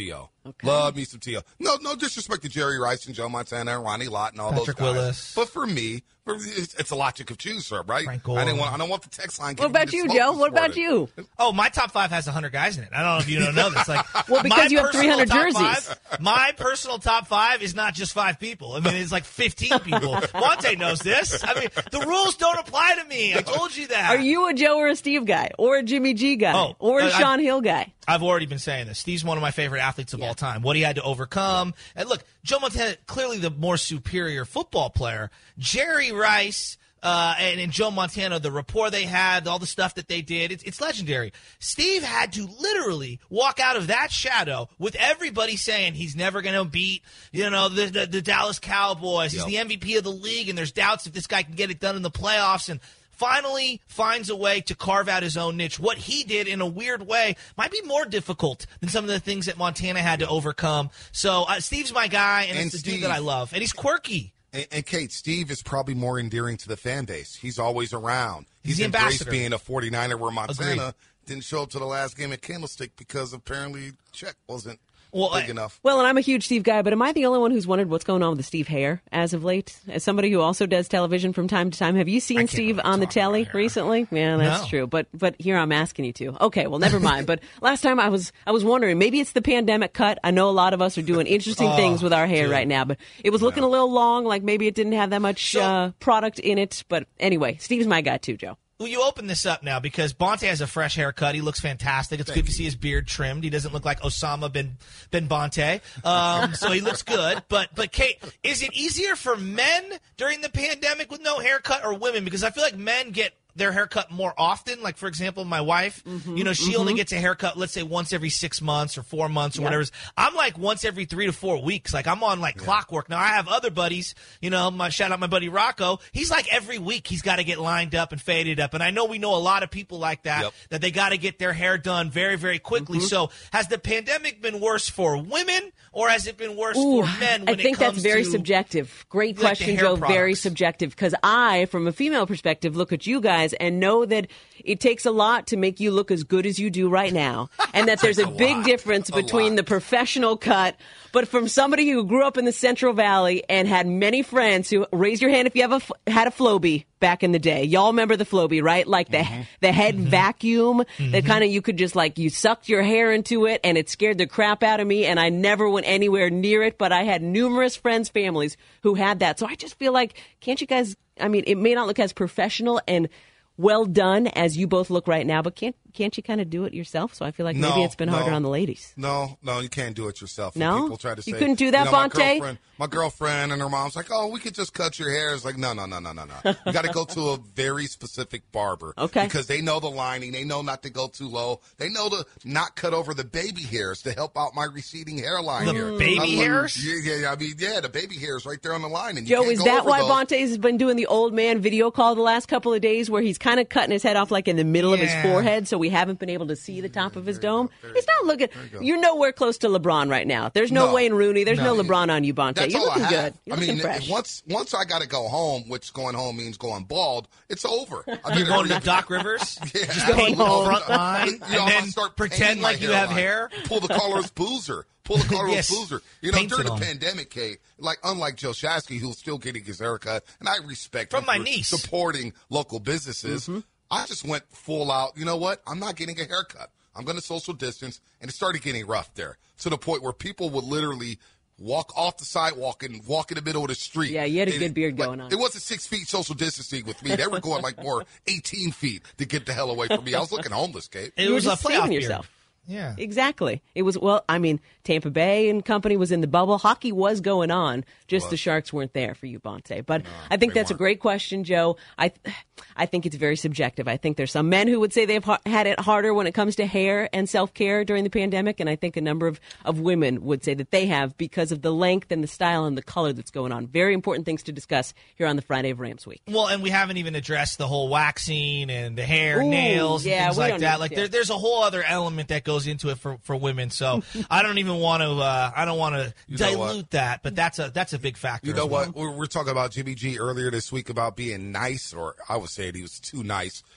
[SPEAKER 6] Okay.
[SPEAKER 7] Love me some T O. No, no disrespect to Jerry Rice and Joe Montana and Ronnie Lott and all
[SPEAKER 4] Patrick
[SPEAKER 7] those guys.
[SPEAKER 4] Willis.
[SPEAKER 7] But for me, for, it's, it's a logic of choose, sir, right?
[SPEAKER 4] Frank
[SPEAKER 7] I
[SPEAKER 4] Gore.
[SPEAKER 7] didn't want. I don't want the text line.
[SPEAKER 6] What
[SPEAKER 7] giving me
[SPEAKER 6] about
[SPEAKER 7] the
[SPEAKER 6] you,
[SPEAKER 7] smoke
[SPEAKER 6] Joe?
[SPEAKER 7] this
[SPEAKER 6] What about
[SPEAKER 7] morning.
[SPEAKER 6] you?
[SPEAKER 4] Oh, my top five has one hundred guys in it. I don't know if you don't know this. Like,
[SPEAKER 6] Well, because
[SPEAKER 4] my
[SPEAKER 6] you have three hundred
[SPEAKER 4] personal top
[SPEAKER 6] jerseys.
[SPEAKER 4] Five, my personal top five is not just five people. I mean, it's like fifteen people. Monte knows this. I mean, the rules don't apply to me. I told you that.
[SPEAKER 6] Are you a Joe or a Steve guy? Or a Jimmy G guy?
[SPEAKER 4] Oh,
[SPEAKER 6] or a
[SPEAKER 4] uh,
[SPEAKER 6] Sean
[SPEAKER 4] I-
[SPEAKER 6] Hill guy?
[SPEAKER 4] I've already been saying this. Steve's one of my favorite athletes of
[SPEAKER 6] Yeah.
[SPEAKER 4] all time. What he had to overcome. And look, Joe Montana, clearly the more superior football player. Jerry Rice uh, and, and Joe Montana, the rapport they had, all the stuff that they did, it's, it's legendary. Steve had to literally walk out of that shadow with everybody saying he's never going to beat, you know, the, the, the Dallas Cowboys. He's
[SPEAKER 7] Yep.
[SPEAKER 4] the M V P of the league, and there's doubts if this guy can get it done in the playoffs. And finally finds a way to carve out his own niche. What he did in a weird way might be more difficult than some of the things that Montana had to overcome. So uh, Steve's my guy, and,
[SPEAKER 7] And
[SPEAKER 4] it's the
[SPEAKER 7] Steve-
[SPEAKER 4] dude that I love. And he's quirky.
[SPEAKER 7] And, and Kate, Steve is probably more endearing to the fan base. He's always around.
[SPEAKER 4] He's
[SPEAKER 7] He's,
[SPEAKER 4] the
[SPEAKER 7] embraced
[SPEAKER 4] ambassador.
[SPEAKER 7] being a forty-niner where Montana
[SPEAKER 4] Agreed.
[SPEAKER 7] didn't show up to the last game at Candlestick because apparently check wasn't
[SPEAKER 4] Well,
[SPEAKER 7] big
[SPEAKER 4] I-
[SPEAKER 7] enough.
[SPEAKER 6] Well, and I'm a huge Steve guy, but am I the only one who's wondered what's going on with the Steve hair as of late? As somebody who also does television from time to time, have you seen
[SPEAKER 4] can't
[SPEAKER 6] Steve
[SPEAKER 4] really
[SPEAKER 6] on the
[SPEAKER 4] talk
[SPEAKER 6] telly
[SPEAKER 4] about hair.
[SPEAKER 6] recently? Yeah, that's
[SPEAKER 4] No.
[SPEAKER 6] true. But but here I'm asking you to. Okay, well, never mind. But last time I was I was wondering, maybe it's the pandemic cut. I know a lot of us are doing interesting
[SPEAKER 4] Oh,
[SPEAKER 6] things with our hair
[SPEAKER 4] dude.
[SPEAKER 6] right now, but it was looking a little long, like maybe it didn't have that much
[SPEAKER 4] So-
[SPEAKER 6] uh, product in it. But anyway, Steve's my guy too, Joe.
[SPEAKER 4] Well, you open this up now because Bonte has a fresh haircut. He looks fantastic. It's good to see his beard trimmed. He doesn't look like Osama bin bin Bonte, um, so he looks good. But but Kate, is it easier for men during the pandemic with no haircut or women? Because I feel like men get their haircut more often. Like, for example, my wife,
[SPEAKER 6] Mm-hmm,
[SPEAKER 4] you know, she only gets a haircut, let's say, once every six months or four months or
[SPEAKER 6] Yep.
[SPEAKER 4] whatever. I'm like once every three to four weeks. Like, I'm on like clockwork. Now, I have other buddies, you know, my shout out my buddy Rocco. He's like every week he's got to get lined up and faded up. And I know we know a lot of people like that,
[SPEAKER 7] Yep.
[SPEAKER 4] that they got to get their hair done very, very quickly.
[SPEAKER 6] Mm-hmm.
[SPEAKER 4] So has the pandemic been worse for women or has it been worse
[SPEAKER 6] Ooh,
[SPEAKER 4] for men when
[SPEAKER 6] I think
[SPEAKER 4] it comes
[SPEAKER 6] that's very
[SPEAKER 4] to
[SPEAKER 6] subjective. Great
[SPEAKER 4] like the
[SPEAKER 6] question,
[SPEAKER 4] hair
[SPEAKER 6] Joe. Very
[SPEAKER 4] products?
[SPEAKER 6] subjective. Because I, from a female perspective, look at you guys and know that it takes a lot to make you look as good as you do right now. And that there's a,
[SPEAKER 7] a
[SPEAKER 6] big
[SPEAKER 7] lot.
[SPEAKER 6] difference
[SPEAKER 7] A
[SPEAKER 6] between
[SPEAKER 7] lot.
[SPEAKER 6] the professional cut. But from somebody who grew up in the Central Valley and had many friends who, raise your hand if you have a, f- had a Flowbee back in the day. Y'all remember the Flowbee, right? Like the
[SPEAKER 7] Mm-hmm.
[SPEAKER 6] the head vacuum that kind of you could just like, you sucked your hair into it and it scared the crap out of me. And I never went anywhere near it, but I had numerous friends, families who had that. So I just feel like, can't you guys, I mean, it may not look as professional and well done as you both look right now, but can't can't you kind of do it yourself? So I feel like maybe
[SPEAKER 7] No,
[SPEAKER 6] it's been harder
[SPEAKER 7] no.
[SPEAKER 6] on the ladies.
[SPEAKER 7] No, no, you can't do it yourself. And
[SPEAKER 6] No?
[SPEAKER 7] people try to say
[SPEAKER 6] You couldn't do that,
[SPEAKER 7] you know, my
[SPEAKER 6] Bonte?
[SPEAKER 7] girlfriend, my girlfriend and her mom's like, "Oh, we could just cut your hair." It's like, no, no, no, no, no, no. You got to go to a very specific barber,
[SPEAKER 6] Okay.
[SPEAKER 7] Because they know the lining, they know not to go too low, they know to not cut over the baby hairs to help out my receding hairline
[SPEAKER 4] The
[SPEAKER 7] here.
[SPEAKER 4] baby
[SPEAKER 7] I'm like,
[SPEAKER 4] hairs?
[SPEAKER 7] Yeah, yeah, yeah. I mean, yeah, the baby hairs right there on the line, and you
[SPEAKER 6] Joe,
[SPEAKER 7] can't
[SPEAKER 6] is
[SPEAKER 7] go
[SPEAKER 6] that
[SPEAKER 7] over
[SPEAKER 6] why
[SPEAKER 7] those.
[SPEAKER 6] Bonte's has been doing the old man video call the last couple of days where he's kind of cutting his head off like in the middle of his
[SPEAKER 4] Yeah.
[SPEAKER 6] forehead so we haven't been able to see the top of his dome? He's not looking,
[SPEAKER 7] go.
[SPEAKER 6] you're nowhere close to LeBron right now. There's no,
[SPEAKER 7] No.
[SPEAKER 6] Wayne Rooney. There's no,
[SPEAKER 7] No.
[SPEAKER 6] LeBron on you, Bonte.
[SPEAKER 7] That's
[SPEAKER 6] You're
[SPEAKER 7] all
[SPEAKER 6] looking
[SPEAKER 7] I
[SPEAKER 6] good.
[SPEAKER 7] have.
[SPEAKER 6] You're
[SPEAKER 7] I
[SPEAKER 6] looking
[SPEAKER 7] mean,
[SPEAKER 6] fresh.
[SPEAKER 7] once once I got to go home, which going home means going bald, it's over. I
[SPEAKER 4] You're going to Doc Rivers?
[SPEAKER 7] Yeah,
[SPEAKER 4] Just paint the
[SPEAKER 7] absolutely.
[SPEAKER 4] front line
[SPEAKER 7] You know,
[SPEAKER 4] and
[SPEAKER 7] I'm
[SPEAKER 4] then
[SPEAKER 7] gonna start
[SPEAKER 4] pretend
[SPEAKER 7] painting my
[SPEAKER 4] like you have
[SPEAKER 7] hairline.
[SPEAKER 4] hair?
[SPEAKER 7] Pull the Carlos Boozer. Pull the Carlos
[SPEAKER 4] Yes.
[SPEAKER 7] Boozer. You know,
[SPEAKER 4] Paint
[SPEAKER 7] during
[SPEAKER 4] it
[SPEAKER 7] the
[SPEAKER 4] on.
[SPEAKER 7] pandemic, Kate, like unlike Joe Shasky, who's still getting his haircut, and I respect
[SPEAKER 4] From
[SPEAKER 7] him
[SPEAKER 4] my
[SPEAKER 7] for
[SPEAKER 4] niece.
[SPEAKER 7] supporting local businesses.
[SPEAKER 6] Mm-hmm.
[SPEAKER 7] I just went full out. You know what? I'm not getting a haircut. I'm going to social distance, and it started getting rough there to the point where people would literally walk off the sidewalk and walk in the middle of the street.
[SPEAKER 6] Yeah, you had a
[SPEAKER 7] And
[SPEAKER 6] good
[SPEAKER 7] it-
[SPEAKER 6] beard
[SPEAKER 7] like,
[SPEAKER 6] going on.
[SPEAKER 7] It wasn't six feet social distancing with me. They were going like more eighteen feet to get the hell away from me. I was looking homeless, Kate.
[SPEAKER 4] It
[SPEAKER 6] You were
[SPEAKER 4] was
[SPEAKER 6] just
[SPEAKER 4] a playoff
[SPEAKER 6] saving
[SPEAKER 4] beard.
[SPEAKER 6] yourself.
[SPEAKER 4] Yeah.
[SPEAKER 6] Exactly. It was, well, I mean, Tampa Bay and company was in the bubble. Hockey was going on. Just the Sharks weren't there for you, Bonte. But I think
[SPEAKER 7] they
[SPEAKER 6] that's a
[SPEAKER 7] weren't.
[SPEAKER 6] great question, Joe. I I think it's very subjective. I think there's some men who would say they've ha- had it harder when it comes to hair and self-care during the pandemic. And I think a number of, of women would say that they have because of the length and the style and the color that's going on. Very important things to discuss here on the Friday of Rams Week.
[SPEAKER 4] Well, and we haven't even addressed the whole waxing and the hair,
[SPEAKER 6] Ooh,
[SPEAKER 4] nails, and
[SPEAKER 6] yeah,
[SPEAKER 4] things
[SPEAKER 6] we
[SPEAKER 4] like
[SPEAKER 6] don't
[SPEAKER 4] that.
[SPEAKER 6] need
[SPEAKER 4] Like
[SPEAKER 6] to.
[SPEAKER 4] there, there's a whole other element that goes into it for, for women. So I don't even want to. Uh, I don't want to
[SPEAKER 7] You know
[SPEAKER 4] dilute
[SPEAKER 7] what?
[SPEAKER 4] that. But that's a that's a big factor.
[SPEAKER 7] You know
[SPEAKER 4] as well.
[SPEAKER 7] what? We're, we're talking about Jimmy G earlier this week about being nice, or I was saying he was too nice.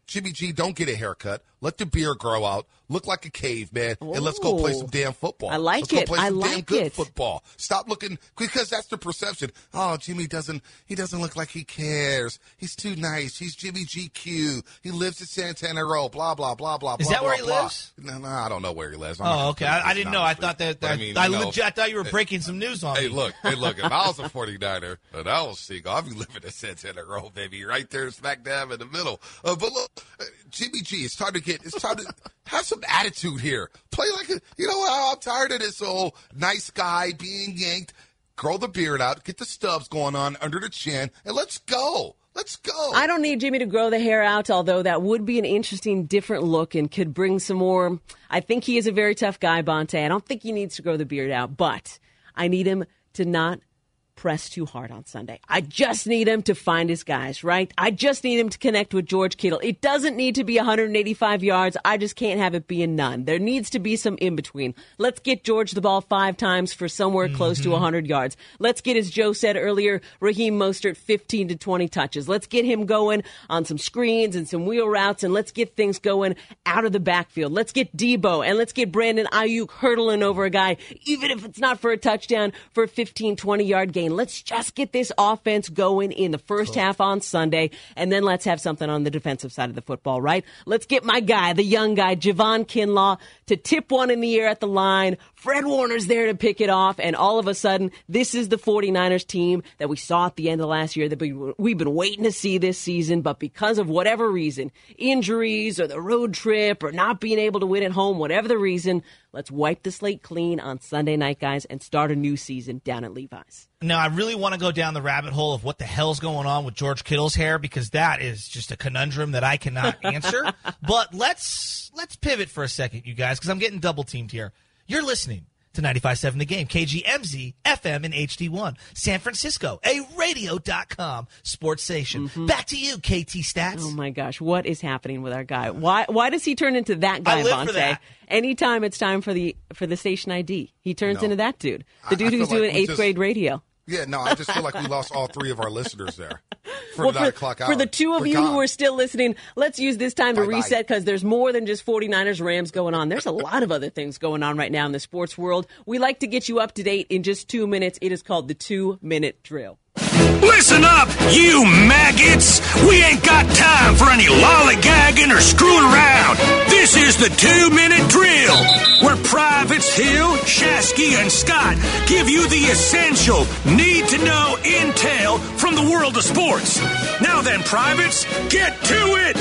[SPEAKER 7] Jimmy G, don't get a haircut. Let the beard grow out. Look like a caveman, and let's go play some damn football.
[SPEAKER 6] I like
[SPEAKER 7] let's
[SPEAKER 6] it.
[SPEAKER 7] Go play
[SPEAKER 6] I
[SPEAKER 7] some
[SPEAKER 6] like
[SPEAKER 7] damn good
[SPEAKER 6] it.
[SPEAKER 7] football. Stop looking, because that's the perception. Oh, Jimmy doesn't. He doesn't look like he cares. He's too nice. He's Jimmy G Q. He lives at Santana Row. Blah blah blah blah.
[SPEAKER 4] Is
[SPEAKER 7] blah,
[SPEAKER 4] that
[SPEAKER 7] blah,
[SPEAKER 4] where he
[SPEAKER 7] blah.
[SPEAKER 4] lives?
[SPEAKER 7] No, no, I don't know where he lives. I'm
[SPEAKER 4] Oh, okay. I, I didn't know. I thought that.
[SPEAKER 7] But
[SPEAKER 4] I,
[SPEAKER 7] I mean,
[SPEAKER 4] I,
[SPEAKER 7] you know,
[SPEAKER 4] legit, I thought you were breaking some news on
[SPEAKER 7] Hey,
[SPEAKER 4] me.
[SPEAKER 7] look, hey, look. If I was a forty-niner and I was single, I'd be living at Santana Row, baby, right there, smack dab in the middle. Uh, but look, uh, Jimmy G, it's time to get. It's time to have some attitude here. Play like a. You know what? I'm tired of this old nice guy being yanked. Grow the beard out. Get the stubs going on under the chin, and let's go. Let's go.
[SPEAKER 6] I don't need Jimmy to grow the hair out, although that would be an interesting, different look and could bring some more. I think he is a very tough guy, Bonte. I don't think he needs to grow the beard out, but I need him to not press too hard on Sunday. I just need him to find his guys, right? I just need him to connect with George Kittle. It doesn't need to be one hundred eighty-five yards. I just can't have it be a none. There needs to be some in between. Let's get George the ball five times for somewhere mm-hmm. close to one hundred yards. Let's get, as Joe said earlier, Raheem Mostert fifteen to twenty touches. Let's get him going on some screens and some wheel routes, and let's get things going out of the backfield. Let's get Debo, and let's get Brandon Ayuk hurdling over a guy, even if it's not for a touchdown, for a fifteen, twenty-yard gain. Let's just get this offense going in the first cool. half on Sunday, and then let's have something on the defensive side of the football, right? Let's get my guy, the young guy, Javon Kinlaw, to tip one in the air at the line. Fred Warner's there to pick it off, and all of a sudden, this is the forty-niners team that we saw at the end of last year that we, we've been waiting to see this season, but because of whatever reason, injuries or the road trip or not being able to win at home, whatever the reason, let's wipe the slate clean on Sunday night, guys, and start a new season down at Levi's.
[SPEAKER 4] Now, I really want to go down the rabbit hole of what the hell's going on with George Kittle's hair, because that is just a conundrum that I cannot answer. But let's let's pivot for a second, you guys, because I'm getting double teamed here. You're listening to ninety-five point seven The Game, K G M Z, F M, and H D one. San Francisco, a radio dot com sports station. Mm-hmm. Back to you, K T Stats.
[SPEAKER 6] Oh, my gosh. What is happening with our guy? Why Why does he turn into that guy,
[SPEAKER 4] I live
[SPEAKER 6] Bonte?
[SPEAKER 4] for that.
[SPEAKER 6] Anytime it's time for the for the station I D, he turns
[SPEAKER 7] No.
[SPEAKER 6] into that dude. The dude
[SPEAKER 7] I- I
[SPEAKER 6] who's
[SPEAKER 7] feel like
[SPEAKER 6] doing
[SPEAKER 7] we
[SPEAKER 6] eighth
[SPEAKER 7] just-
[SPEAKER 6] grade radio.
[SPEAKER 7] Yeah, no, I just feel like we lost all three of our listeners there for
[SPEAKER 6] Well,
[SPEAKER 7] the nine o'clock hour.
[SPEAKER 6] for the two of
[SPEAKER 7] They're
[SPEAKER 6] you
[SPEAKER 7] gone.
[SPEAKER 6] who are still listening, let's use this time to
[SPEAKER 7] Bye-bye.
[SPEAKER 6] reset, because there's more than just forty-niners Rams going on. There's a lot of other things going on right now in the sports world. We like to get you up to date in just two minutes. It is called the two-minute drill.
[SPEAKER 9] Listen up, you maggots! We ain't got time for any lollygagging or screwing around. This is the two-minute drill, where Privates Hill, Shasky, and Scott give you the essential, need-to-know intel from the world of sports. Now then, Privates, get to it!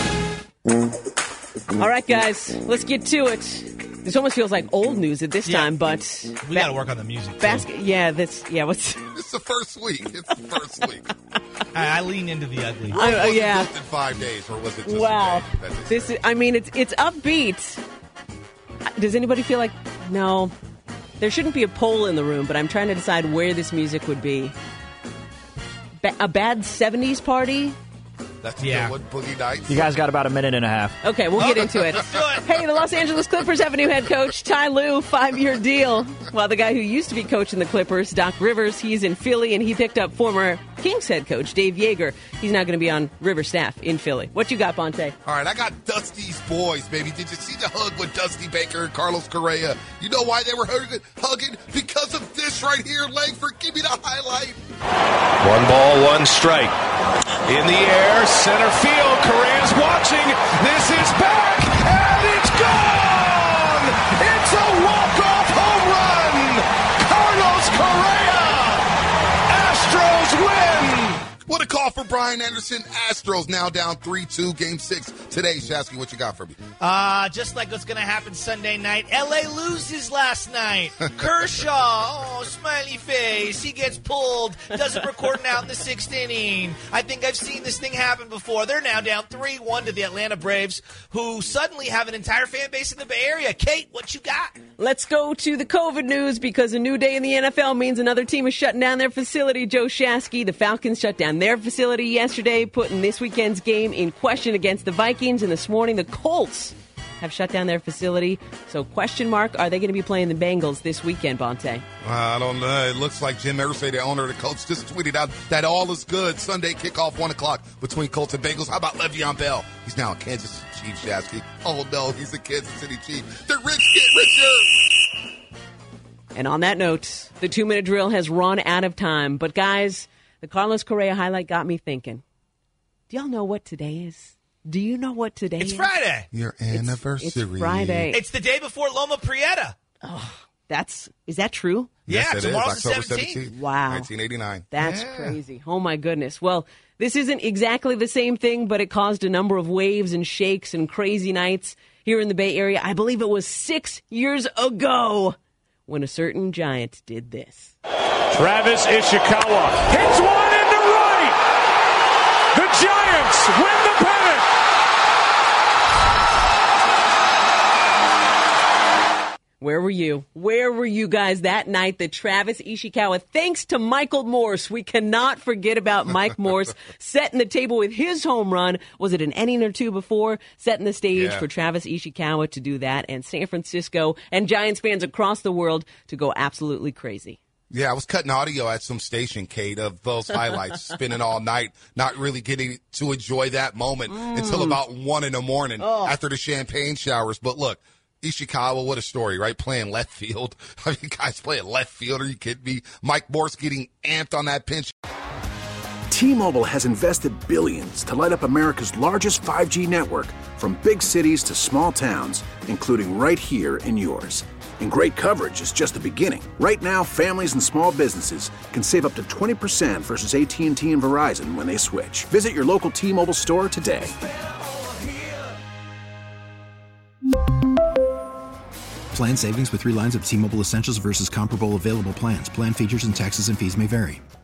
[SPEAKER 6] All right, guys, let's get to it. This almost feels like old news at this
[SPEAKER 4] Yeah.
[SPEAKER 6] time, but
[SPEAKER 4] We got to work on the music. too.
[SPEAKER 6] basket. Yeah, that's yeah. What's
[SPEAKER 7] It's the first week. It's the first week.
[SPEAKER 4] I, I lean into the ugly.
[SPEAKER 6] I- uh,
[SPEAKER 7] Was it
[SPEAKER 6] yeah.
[SPEAKER 7] built in five days, or was it just
[SPEAKER 6] wow.
[SPEAKER 7] a day? That is-
[SPEAKER 6] This is. I mean, it's it's upbeat. Does anybody feel like no? There shouldn't be a poll in the room, but I'm trying to decide where this music would be. Ba- a bad seventies party?
[SPEAKER 7] That's
[SPEAKER 4] Yeah.
[SPEAKER 7] yeah. What Boogie Nights.
[SPEAKER 12] You guys got about a minute and a half.
[SPEAKER 6] Okay, we'll get into it.
[SPEAKER 4] Let's do it.
[SPEAKER 6] Hey, the Los Angeles Clippers have a new head coach, Ty Lue, five-year deal. While the guy who used to be coaching the Clippers, Doc Rivers, he's in Philly, and he picked up former Kings head coach Dave Yeager. He's now going to be on Rivers staff in Philly. What you got, Bonte?
[SPEAKER 7] All right, I got Dusty's boys, baby. Did you see the hug with Dusty Baker and Carlos Correa? You know why they were hugging? Hugging? Because of this right here. Langford, give me the highlight.
[SPEAKER 11] One ball, one strike. In the air, center field. Correa's watching. This is back, and it's gone! It's a walk-off home run! Carlos Correa! Astros win!
[SPEAKER 7] What a call for Brian Anderson. Astros now down three two, game six. Today, Shasky, what you got for me?
[SPEAKER 4] Uh, just like what's going to happen Sunday night, L A loses last night. Kershaw, oh, smiley face. He gets pulled, doesn't record an out in the sixth inning. I think I've seen this thing happen before. They're now down three one to the Atlanta Braves, who suddenly have an entire fan base in the Bay Area. Kate, what you got?
[SPEAKER 6] Let's go to the COVID news, because a new day in the N F L means another team is shutting down their facility. Joe Shasky, the Falcons shut down their facility yesterday, putting this weekend's game in question against the Vikings. And this morning, the Colts have shut down their facility. So question mark, are they going to be playing the Bengals this weekend, Bonte?
[SPEAKER 7] I don't know. It looks like Jim Irsay, the owner, the coach, just tweeted out that all is good. Sunday kickoff, one o'clock between Colts and Bengals. How about Le'Veon Bell? He's now a Kansas City Chief, Shasky. Oh, no, he's a Kansas City Chief. The rich get richer.
[SPEAKER 6] And on that note, the two-minute drill has run out of time. But, guys, the Carlos Correa highlight got me thinking. Do y'all know what today is? Do you know what today
[SPEAKER 4] it's
[SPEAKER 6] is?
[SPEAKER 4] It's Friday.
[SPEAKER 7] Your anniversary.
[SPEAKER 6] It's, it's Friday.
[SPEAKER 4] It's the day before Loma Prieta.
[SPEAKER 6] Oh, that's is that true?
[SPEAKER 4] Yeah,
[SPEAKER 7] yes, it
[SPEAKER 4] tomorrow's
[SPEAKER 7] is.
[SPEAKER 4] the
[SPEAKER 7] October
[SPEAKER 4] seventeenth.
[SPEAKER 7] seventeenth.
[SPEAKER 6] Wow.
[SPEAKER 7] nineteen eighty-nine.
[SPEAKER 6] That's
[SPEAKER 4] yeah.
[SPEAKER 6] crazy. Oh, my goodness. Well, this isn't exactly the same thing, but it caused a number of waves and shakes and crazy nights here in the Bay Area. I believe it was six years ago when a certain Giant did this.
[SPEAKER 9] Travis Ishikawa hits one into right. The Giants win the pennant.
[SPEAKER 6] Where were you? Where were you guys that night that Travis Ishikawa, thanks to Michael Morse, we cannot forget about Mike Morse, setting the table with his home run. Was it an inning or two before? Setting the stage
[SPEAKER 7] yeah.
[SPEAKER 6] for Travis Ishikawa to do that, and San Francisco and Giants fans across the world to go absolutely crazy.
[SPEAKER 7] Yeah, I was cutting audio at some station, Kate, of those highlights, spinning all night, not really getting to enjoy that moment mm. until about one in the morning oh. after the champagne showers. But look, Ishikawa, what a story, right? Playing left field. I mean, guys playing left field. Are you kidding me? Mike Morse getting amped on that pinch.
[SPEAKER 2] T-Mobile has invested billions to light up America's largest five G network, from big cities to small towns, including right here in yours. And great coverage is just the beginning. Right now, families and small businesses can save up to twenty percent versus A T and T and Verizon when they switch. Visit your local T-Mobile store today.
[SPEAKER 3] Plan savings with three lines of T-Mobile Essentials versus comparable available plans. Plan features and taxes and fees may vary.